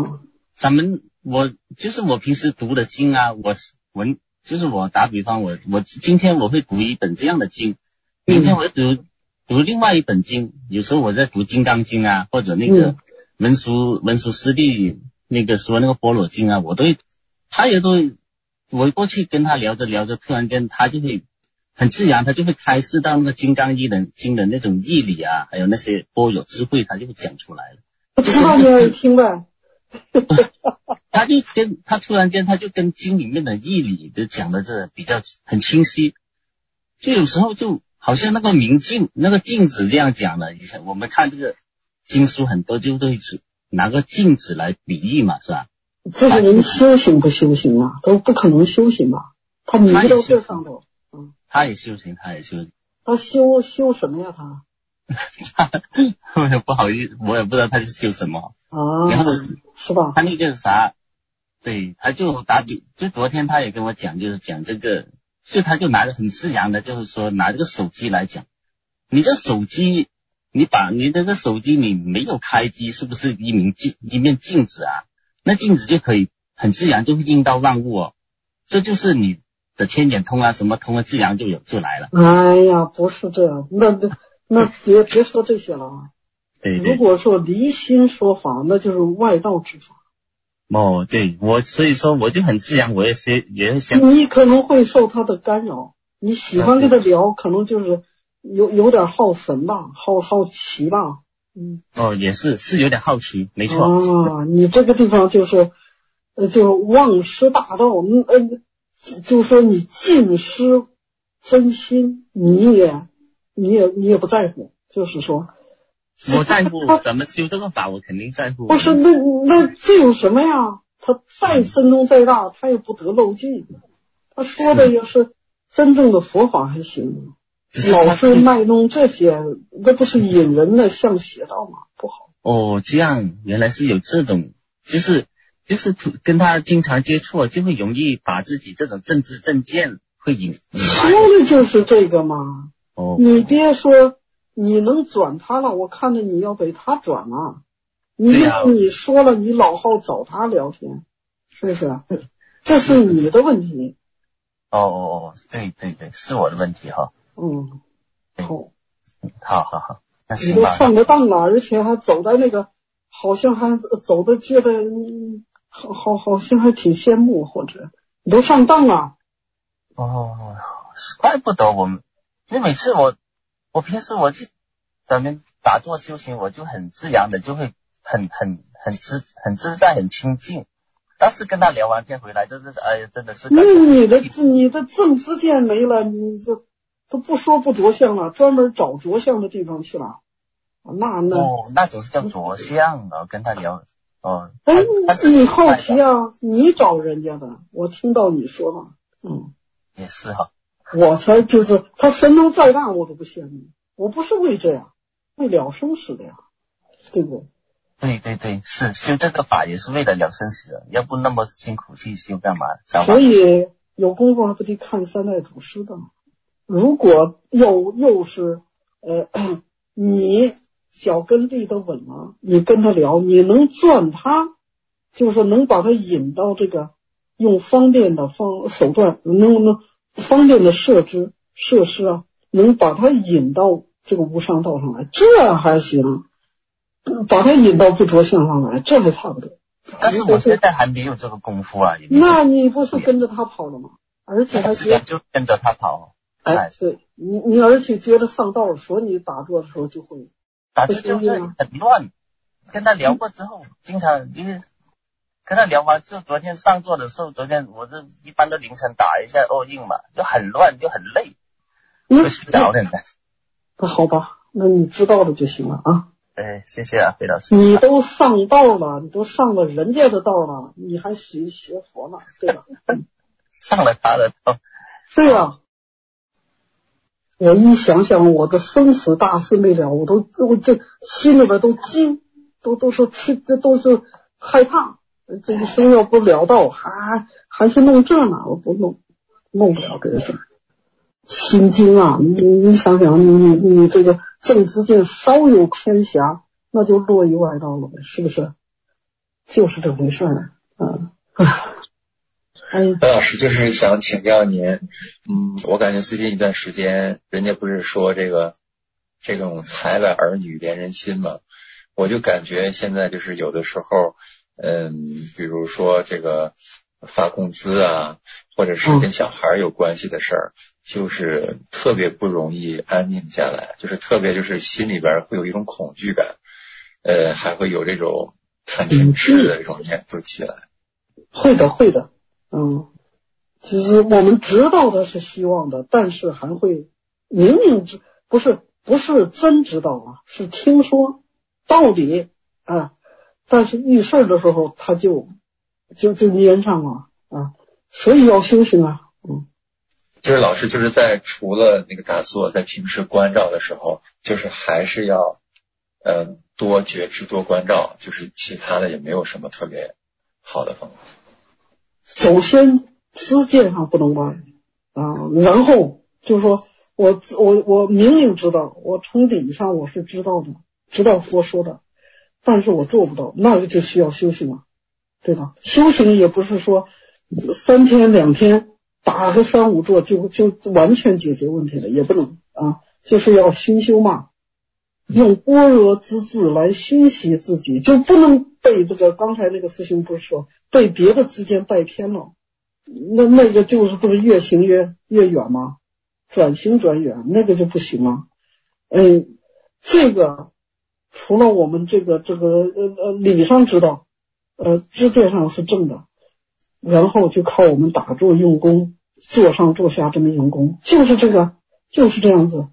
我平时读的经啊，就是我打比方，我今天我会读一本这样的经，明天我会读另外一本经，有时候我在读金刚经啊，或者那个文殊师弟那个说那个般若经啊，我过去跟他聊着，突然间他就会很自然，他就会开示到那个金刚经的那种义理啊，还有那些般若智慧，他就会讲出来了。 不知道你要听呗。 他突然间他就跟经里面的义理就讲的这比较很清晰，就有时候就好像那个镜子这样讲的。以前我们看这个经书很多就会拿个镜子来比喻嘛，是吧？ 这个人修行不修行啊？都不可能修行吧？他迷到这上头。 他也修行。 他修什么呀？他我也不好意思，我也不知道他是修什么啊。然后是吧？ 他那个啥，对，他就就昨天他也跟我讲，就是讲这个，所以他就拿着很自然的，就是说拿这个手机来讲，你这手机，你把你这个手机你没有开机，是不是一面镜子啊？那镜子就可以很自然就会映到万物哦，这就是你的天眼通啊，什么通啊，自然就来了。 哎呀，不是这样，那别说这些了啊。 对， 如果说离心说法，那就是外道之法。 对，所以说我就很自然，我也想。 你可能会受他的干扰，你喜欢跟他聊，可能就是有点好神吧，好奇吧。 也是有点好奇，没错。 你这个地方就是忘失大道，就是说你尽失真心，你也不在乎，就是说。 我在乎，咱们修这个法，我肯定在乎。 不是，那这有什么呀？他再深中再大，他也不得漏尽。他说的也是真正的佛法还行，老是卖弄这些，那不是引人的向邪道吗？不好。 这样原来是有这种，就是跟他经常接触，就会容易把自己这种政治正见会引说的就是这个嘛。你别说。你能转他了，我看着你要被他转了。你说了，你老好找他聊天，是不是？这是你的问题。 对，是我的问题哈。好，那行吧。 你都上个当了，而且还走在那个，好像还走的觉得好像还挺羡慕，或者你都上当了。 怪不得我们，因为每次我平时我就咱们打坐修行，我就很自然的就会很自在很清净。当时跟他聊完天回来，就是哎呀，真的是你的正知见没了，你就都不说不着相了，专门找着相的地方去了。 那种是叫着相的，跟他聊你好奇啊？你找人家的，我听到你说了， 也是哈。 我才就是他神通再大，我都不羡慕。我不是为这样，为了生死的呀，对不？ 对，是修这个法也是为了了生死的，要不那么辛苦去修干嘛？ 所以有功夫还不得看三代祖师的。如果又是你脚跟立得稳了，你跟他聊，你能转他，就是能把他引到这个用方便的手段，能方便的设施啊，能把他引到这个无上道上来，这还行。把他引到不着相上来，这还差不多。 但是我现在还没有这个功夫啊。 那你不是跟着他跑了吗？而且还就跟着他跑。 对，你而且觉得上道，所以你打坐的时候就会打坐就是很乱。跟他聊过之后，经常就是跟他聊完之后，昨天上座的时候，昨天我这一般都凌晨打一下奥运嘛，就很乱，就很累，会睡着的。 那好吧，那你知道了就行了啊。 谢谢啊，费老师。 你都上道了，你都上了人家的道了，你还学佛呢，对吧？ 上了他的道。 对呀。我一想想我的生死大事没了，我这心里边都惊，都是害怕。这一生要不了道，还是弄这呢？我不弄不了这个事儿。心经啊，你想想，你这个正知见稍有偏狭，那就落于外道了，是不是？就是这回事儿。 白老师，就是想请教您，我感觉最近一段时间，人家不是说这种财来儿女连人心嘛，我就感觉现在就是有的时候，比如说这个发工资啊，或者是跟小孩有关系的事儿。就是特别不容易安静下来，就是特别就是心里边会有一种恐惧感，还会有这种贪嗔痴的这种念头起来。 会的，其实我们知道的是希望的，但是还会明不是真知道啊，是听说道理啊，但是遇事的时候他就粘上了啊，所以要修行啊， 就是老师就是在除了那个打坐，在平时关照的时候，就是还是要多觉知多关照，就是其他的也没有什么特别好的方法。 首先知见上不能歪然后就是说我明明知道，我从理上我是知道的，知道佛说的，但是我做不到，那个就需要修行了，对吧？修行也不是说3天2天打个3、5坐就完全解决问题了，也不能就是要熏修嘛，用般若之智来熏习自己，就不能被这个刚才那个师兄不是说被别的之间带偏了，那个就是不是越行越远吗？转行转远，那个就不行了。这个除了我们这个理上知道，知见上是正的，然后就靠我们打坐用功，坐上坐下这么用功，就是这样子。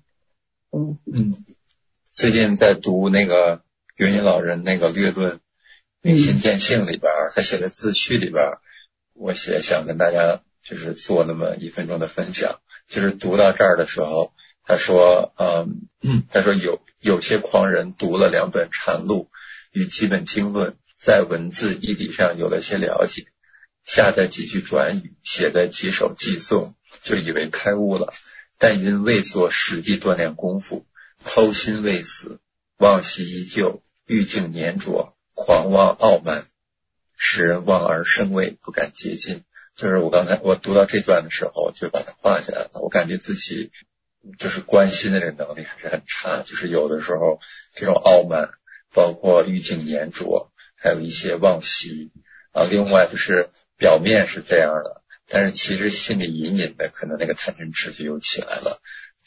最近在读那个云隐老人那个略论明心见性里边，他写的自序里边，我也想跟大家就是做那么1分钟的分享。就是读到这儿的时候，他说有些狂人读了2本禅录与基本经论，在文字义理上有了些了解，下载几句转语，写在几首寄诵，就以为开悟了，但因未做实际锻炼功夫，偷心未死，妄习依旧，欲境粘着，狂妄傲慢，使人望而生畏，不敢接近。就是我读到这段的时候就把它画下来了，我感觉自己就是观心的这个能力还是很差，就是有的时候这种傲慢，包括欲境粘着，还有一些妄习另外就是表面是这样的，但是其实心里隐隐的可能那个贪嗔痴就又起来了。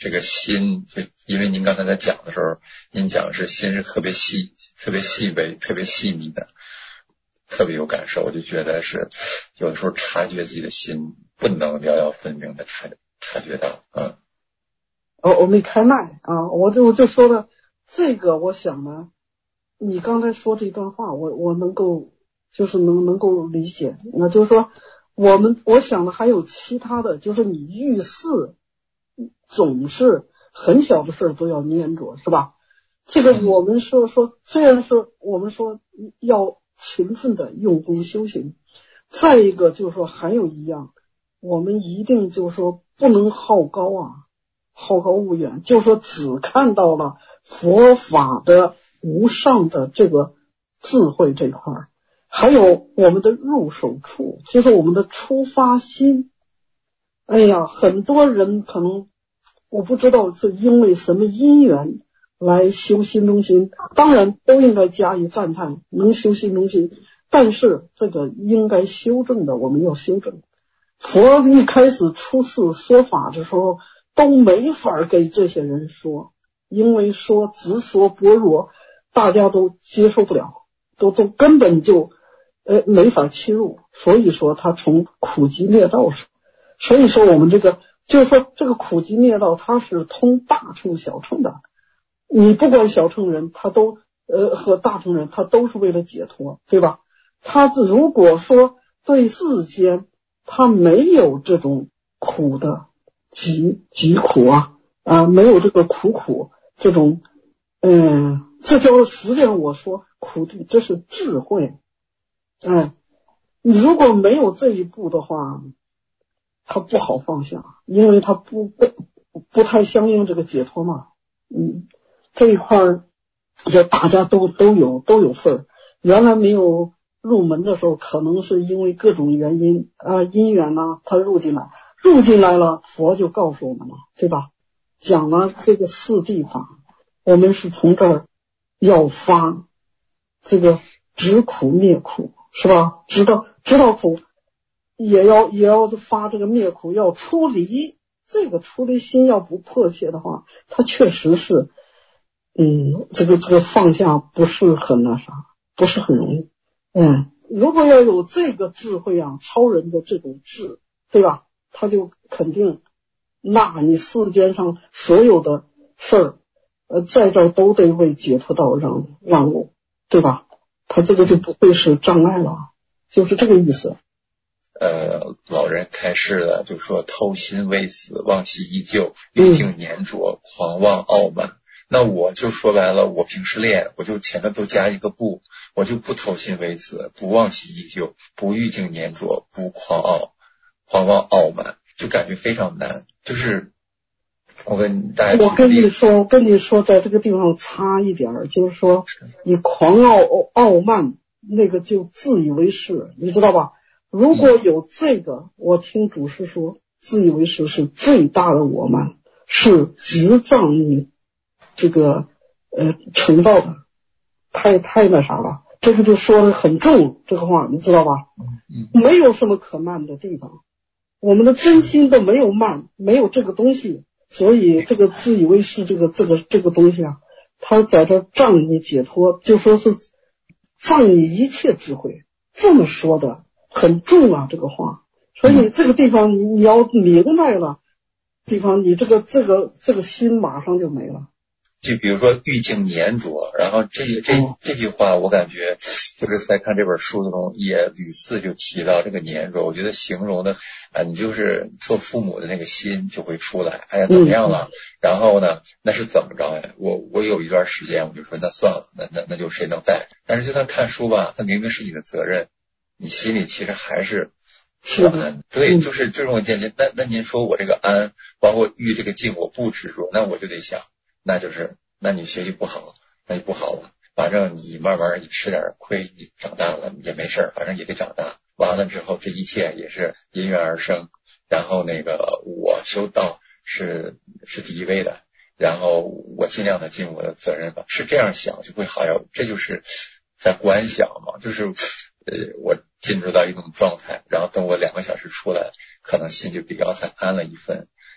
这个心，就因为您刚才在讲的时候，您讲是心是特别细微、特别细密的，特别有感受。我就觉得是有的时候察觉自己的心不能寥寥分明的察觉到。 我没开麦啊，我就说的这个，我想呢，你刚才说这段话，我能够就是能够理解。那就是说，我想的还有其他的，就是你遇事总是很小的事都要粘着，是吧？这个我们说，虽然说我们说要勤奋的用功修行，再一个就是说还有一样，我们一定就是说不能好高骛远，就是说只看到了佛法的无上的这个智慧这块儿，还有我们的入手处，就是我们的出发心。哎呀，很多人可能我不知道是因为什么因缘来修心中心，当然都应该加以赞叹，能修心中心，但是这个应该修正的我们要修正。佛一开始出世说法的时候都没法给这些人说，因为直说般若大家都接受不了，都根本就没法切入，所以说他从苦集灭道上，所以说我们这个就是说这个苦集灭道它是通大乘小乘的，你不管小乘人他都和大乘人他都是为了解脱，对吧？他如果说对世间他没有这种苦的疾苦没有这个苦这种这叫实际上我说苦地，这是智慧。你如果没有这一步的话，他不好放下，因为他不太相应这个解脱嘛。这一块也大家都有份儿。原来没有入门的时候，可能是因为各种原因因缘他入进来了，佛就告诉我们了，对吧？讲了这个四谛法，我们是从这儿要发这个止苦灭苦，是吧？知道苦，也要发这个灭苦，要出离。这个出离心要不迫切的话，它确实是这个放下不是很不是很容易。如果要有这个智慧超人的这种智，对吧？他就肯定，那你世间上所有的事儿在这儿都得为解脱道让路，对吧？他这个就不会是障碍了，就是这个意思。 老人开示了，就说偷心未死，妄习依旧，欲境粘着，狂妄傲慢。那我就说白了，我平时练，我就前面都加一个不，我就不偷心为死，不妄习依旧，不欲境粘着，不狂妄傲慢，就感觉非常难。就是我跟大家跟你说在这个地方差一点，就是说你狂傲慢那个就自以为是，你知道吧？如果有这个，我听祖师说自以为是是最大的我慢，是直障你这个成道的，太那啥了。这个就说的很重，这个话你知道吧？没有什么可慢的地方，我们的真心都没有慢，没有这个东西，所以这个自以为是这个东西它在这障你解脱，就说是障你一切智慧，这么说的很重这个话。所以这个地方你要明白了，地方你这个心马上就没了。 就比如说欲境粘着，然后这句话我感觉就是在看这本书中也屡次就提到这个粘着，我觉得形容的你就是做父母的那个心就会出来，哎呀怎么样了？然后呢，那是怎么着呀？我有一段时间我就说那算了，那就谁能带？但是就算看书吧，它明明是你的责任，你心里其实还是不安。对，就是这种见解。那您说我这个安，包括欲这个境我不执着，那我就得想，那你学习不好，那就不好了。反正你慢慢你吃点亏，你长大了也没事，反正也得长大。完了之后，这一切也是因缘而生。然后我修道是第一位的，然后我尽量的尽我的责任吧，是这样想就会好呀。这就是在观想嘛，就是我进入到一种状态，然后等我2个小时出来，可能心就比刚才安了一分。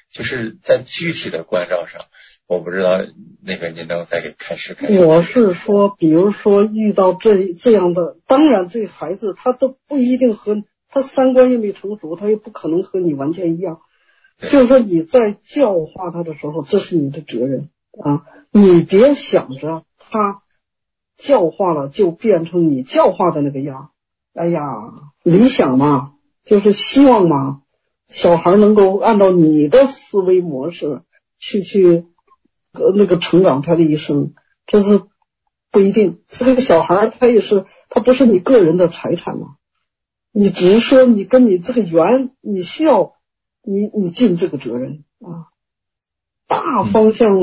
就是在具体的关照上，我不知道那个您能再给开示。 我是说，比如说遇到这样的，当然这孩子他都不一定和他三观也没成熟，他也不可能和你完全一样。就是说你在教化他的时候，这是你的责任啊！你别想着他教化了就变成你教化的那个样。哎呀，理想嘛，就是希望嘛，小孩能够按照你的思维模式去那个成长他的一生，这是不一定。这个小孩他不是你个人的财产嘛，你只是说你跟你这个缘，你需要你尽这个责任啊。大方向，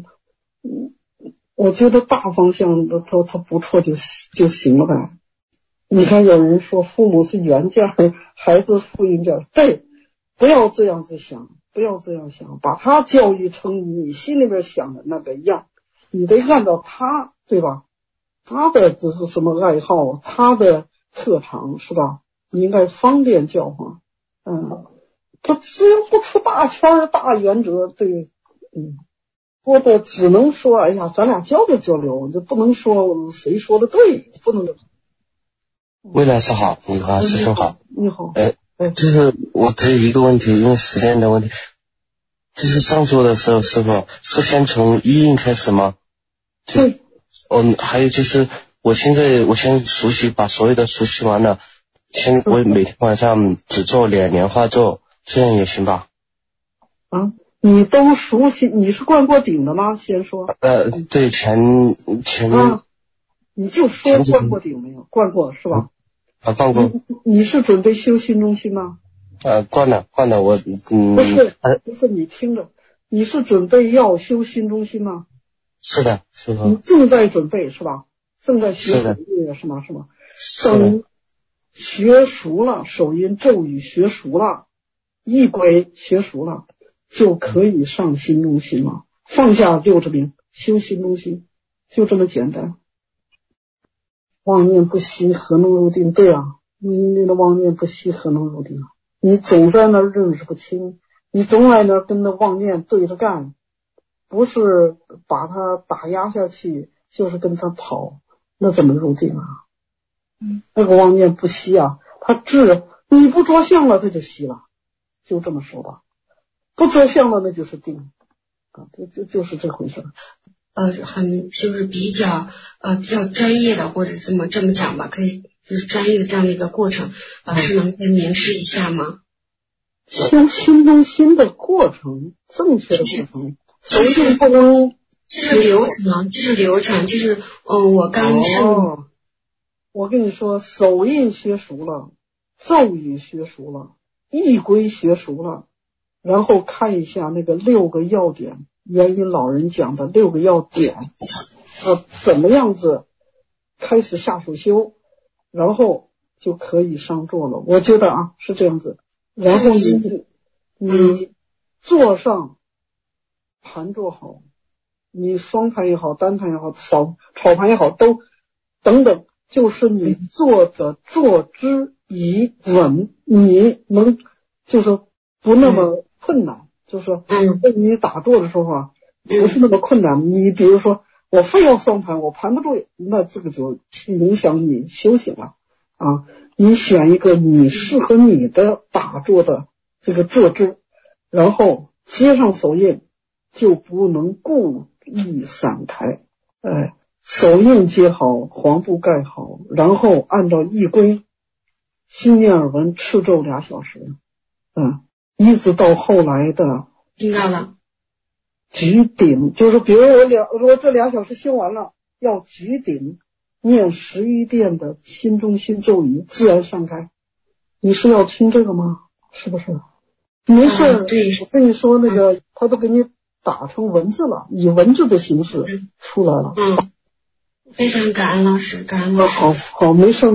我觉得大方向他不错就行了呗。你看有人说父母是原件，孩子复印件，对，不要这样子想，不要这样想，把他教育成你心里面想的那个样，你得按照他，对吧？他的只是什么爱好，他的特长是吧？你应该方便教化，他只要不出大圈大原则，对，或者只能说，哎呀，咱俩交流交流，就不能说谁说的对，不能。 魏老师好，你好，师兄好。 你好。 就是我只有一个问题，因为时间的问题，就是上周的时候，师傅是先从一印开始吗？ 对。 还有就是我先熟悉，把所有的熟悉完了，我每天晚上只做2莲花咒，这样也行吧？ 啊，你都熟悉，你是灌过顶的吗？先说。 对，前你就说灌过顶没有？灌过是吧？ 灌过。 你是准备修心中心吗？ 灌了，我不是，你听着，你是准备要修心中心吗？ 是的，是的。 你正在准备是吧？正在学手印是吗？等学熟了，手印咒语学熟了，仪轨学熟了，就可以上心中心了。放下60名，修心中心，就这么简单。妄念不息，何能入定？对啊，你的妄念不息，何能入定？你总在那儿认识不清，你总在那儿跟那妄念对着干，不是把它打压下去，就是跟他跑，那怎么入定啊？那个妄念不息啊，你不着相了，它就息了，就这么说吧。不着相了，那就是定啊，就是这回事。 就是比较专业的，或者这么讲吧，可以就是专业的这样的一个过程，老师能再明示一下吗？ 修心中心的过程，正确的过程，首先不能， 这是流程，就是我刚是。 我跟你说，手印学熟了，咒语学熟了，仪轨学熟了，然后看一下那个6个要点。元音老人讲的6个要点，怎么样子开始下手修，然后就可以上座了。我觉得啊是这样子。然后你坐上盘坐好，你双盘也好，单盘也好，炒盘也好，都等等，就是你坐的坐姿仪稳，你能就是不那么困难。就是被你打坐的时候啊，不是那么困难。你比如说，我非要双盘，我盘不住，那这个就影响你修行了啊。你选一个你适合你的打坐的这个坐姿，然后接上手印，就不能故意散开。手印接好，黄布盖好，然后按照仪规，心念耳闻持咒2小时。一直到后来的听到了举顶，就是比如我这2小时修完了，要举顶念11遍的心中心咒语，自然散开。你是要听这个吗？是不是？没事， 对， 我跟你说那个，他都给你打成文字了，以文字的形式出来了。 非常感恩老师，感恩老师。 好，没事。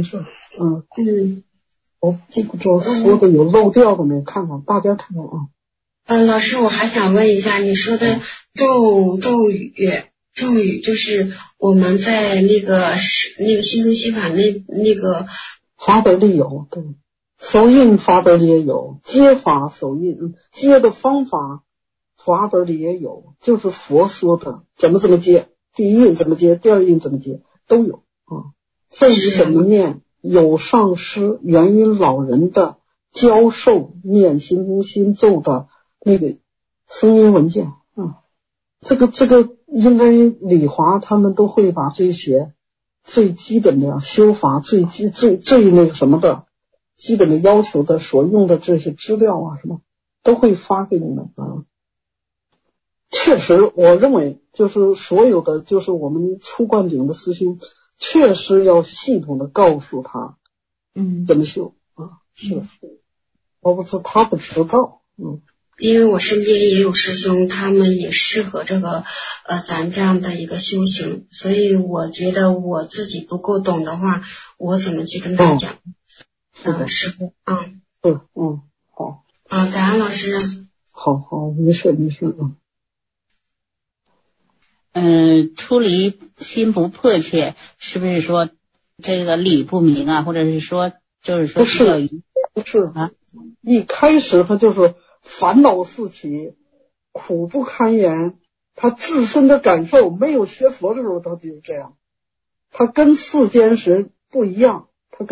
我不知道说的有漏掉的没有，看看大家看看啊。 老师，我还想问一下，你说的咒语，就是我们在那个心中心法那个华德利有，对， 手印法本里也有，接法手印，接的方法法本里也有，就是佛说的怎么接，第一印怎么接，第二印怎么接都有啊。甚至怎么念，有上师元音老人的教授念心中心咒的那个声音文件啊。这个应该李华他们都会把这些最基本的修法最那个什么的基本的要求的所用的这些资料啊什么都会发给你们啊。确实我认为就是所有的就是我们出灌顶的师兄确实要系统的告诉他怎么修啊。是我不知他不知道因为我身边也有师兄，他们也适合这个咱这样的一个修行，所以我觉得我自己不够懂的话，我怎么去跟他讲？师傅， 好， 感恩老师。 好，没事。 出离心不迫切，是不是说这个理不明啊？或者是说就是说不是啊？一开始他就是烦恼四起，苦不堪言，他自身的感受没有学佛的时候他就是这样，他跟世间人不一样，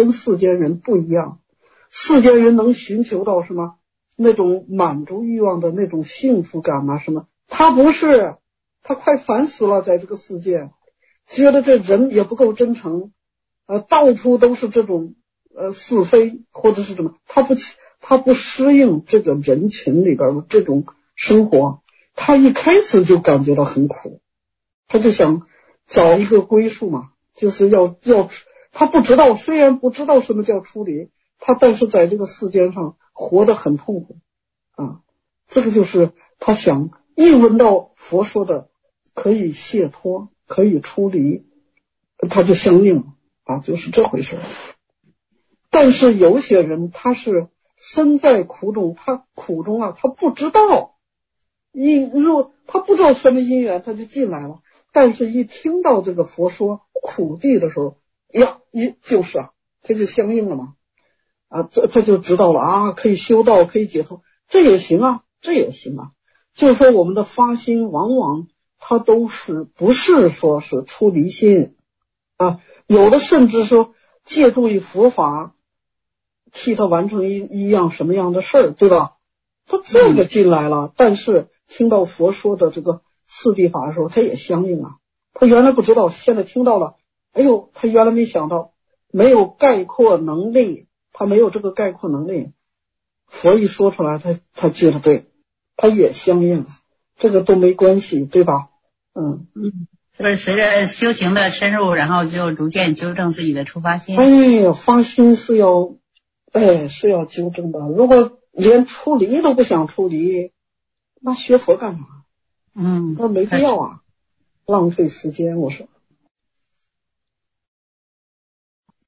世间人能寻求到什么那种满足欲望的那种幸福感啊什么，他不是，他快烦死了，在这个世界觉得这人也不够真诚到处都是这种是非或者是什么，他不适应这个人群里边的这种生活，他一开始就感觉到很苦，他就想找一个归宿嘛，就是要他不知道，虽然不知道什么叫出离，但是在这个世间上活得很痛苦啊。这个就是他想一闻到佛说的可以解脱可以出离，他就相应就是这回事。但是有些人他是身在苦中，他苦中他不知道他不知道什么因缘他就进来了，但是一听到这个佛说苦地的时候就是他就相应了嘛他就知道了可以修道可以解脱，这也行啊。就是说我们的发心往往它都是不是说是出离心有的甚至说借助于佛法替他完成一样什么样的事儿，对吧？他这个进来了，但是听到佛说的这个四谛法的时候他也相应他原来不知道，现在听到了，他原来没想到，没有概括能力，他没有这个概括能力，佛一说出来他觉得对，他也相应，这个都没关系，对吧？ 是不是随着修行的深入，然后就逐渐纠正自己的出发心？ 发心是要纠正的。如果连出离都不想出离，那学佛干嘛？那没必要浪费时间。我说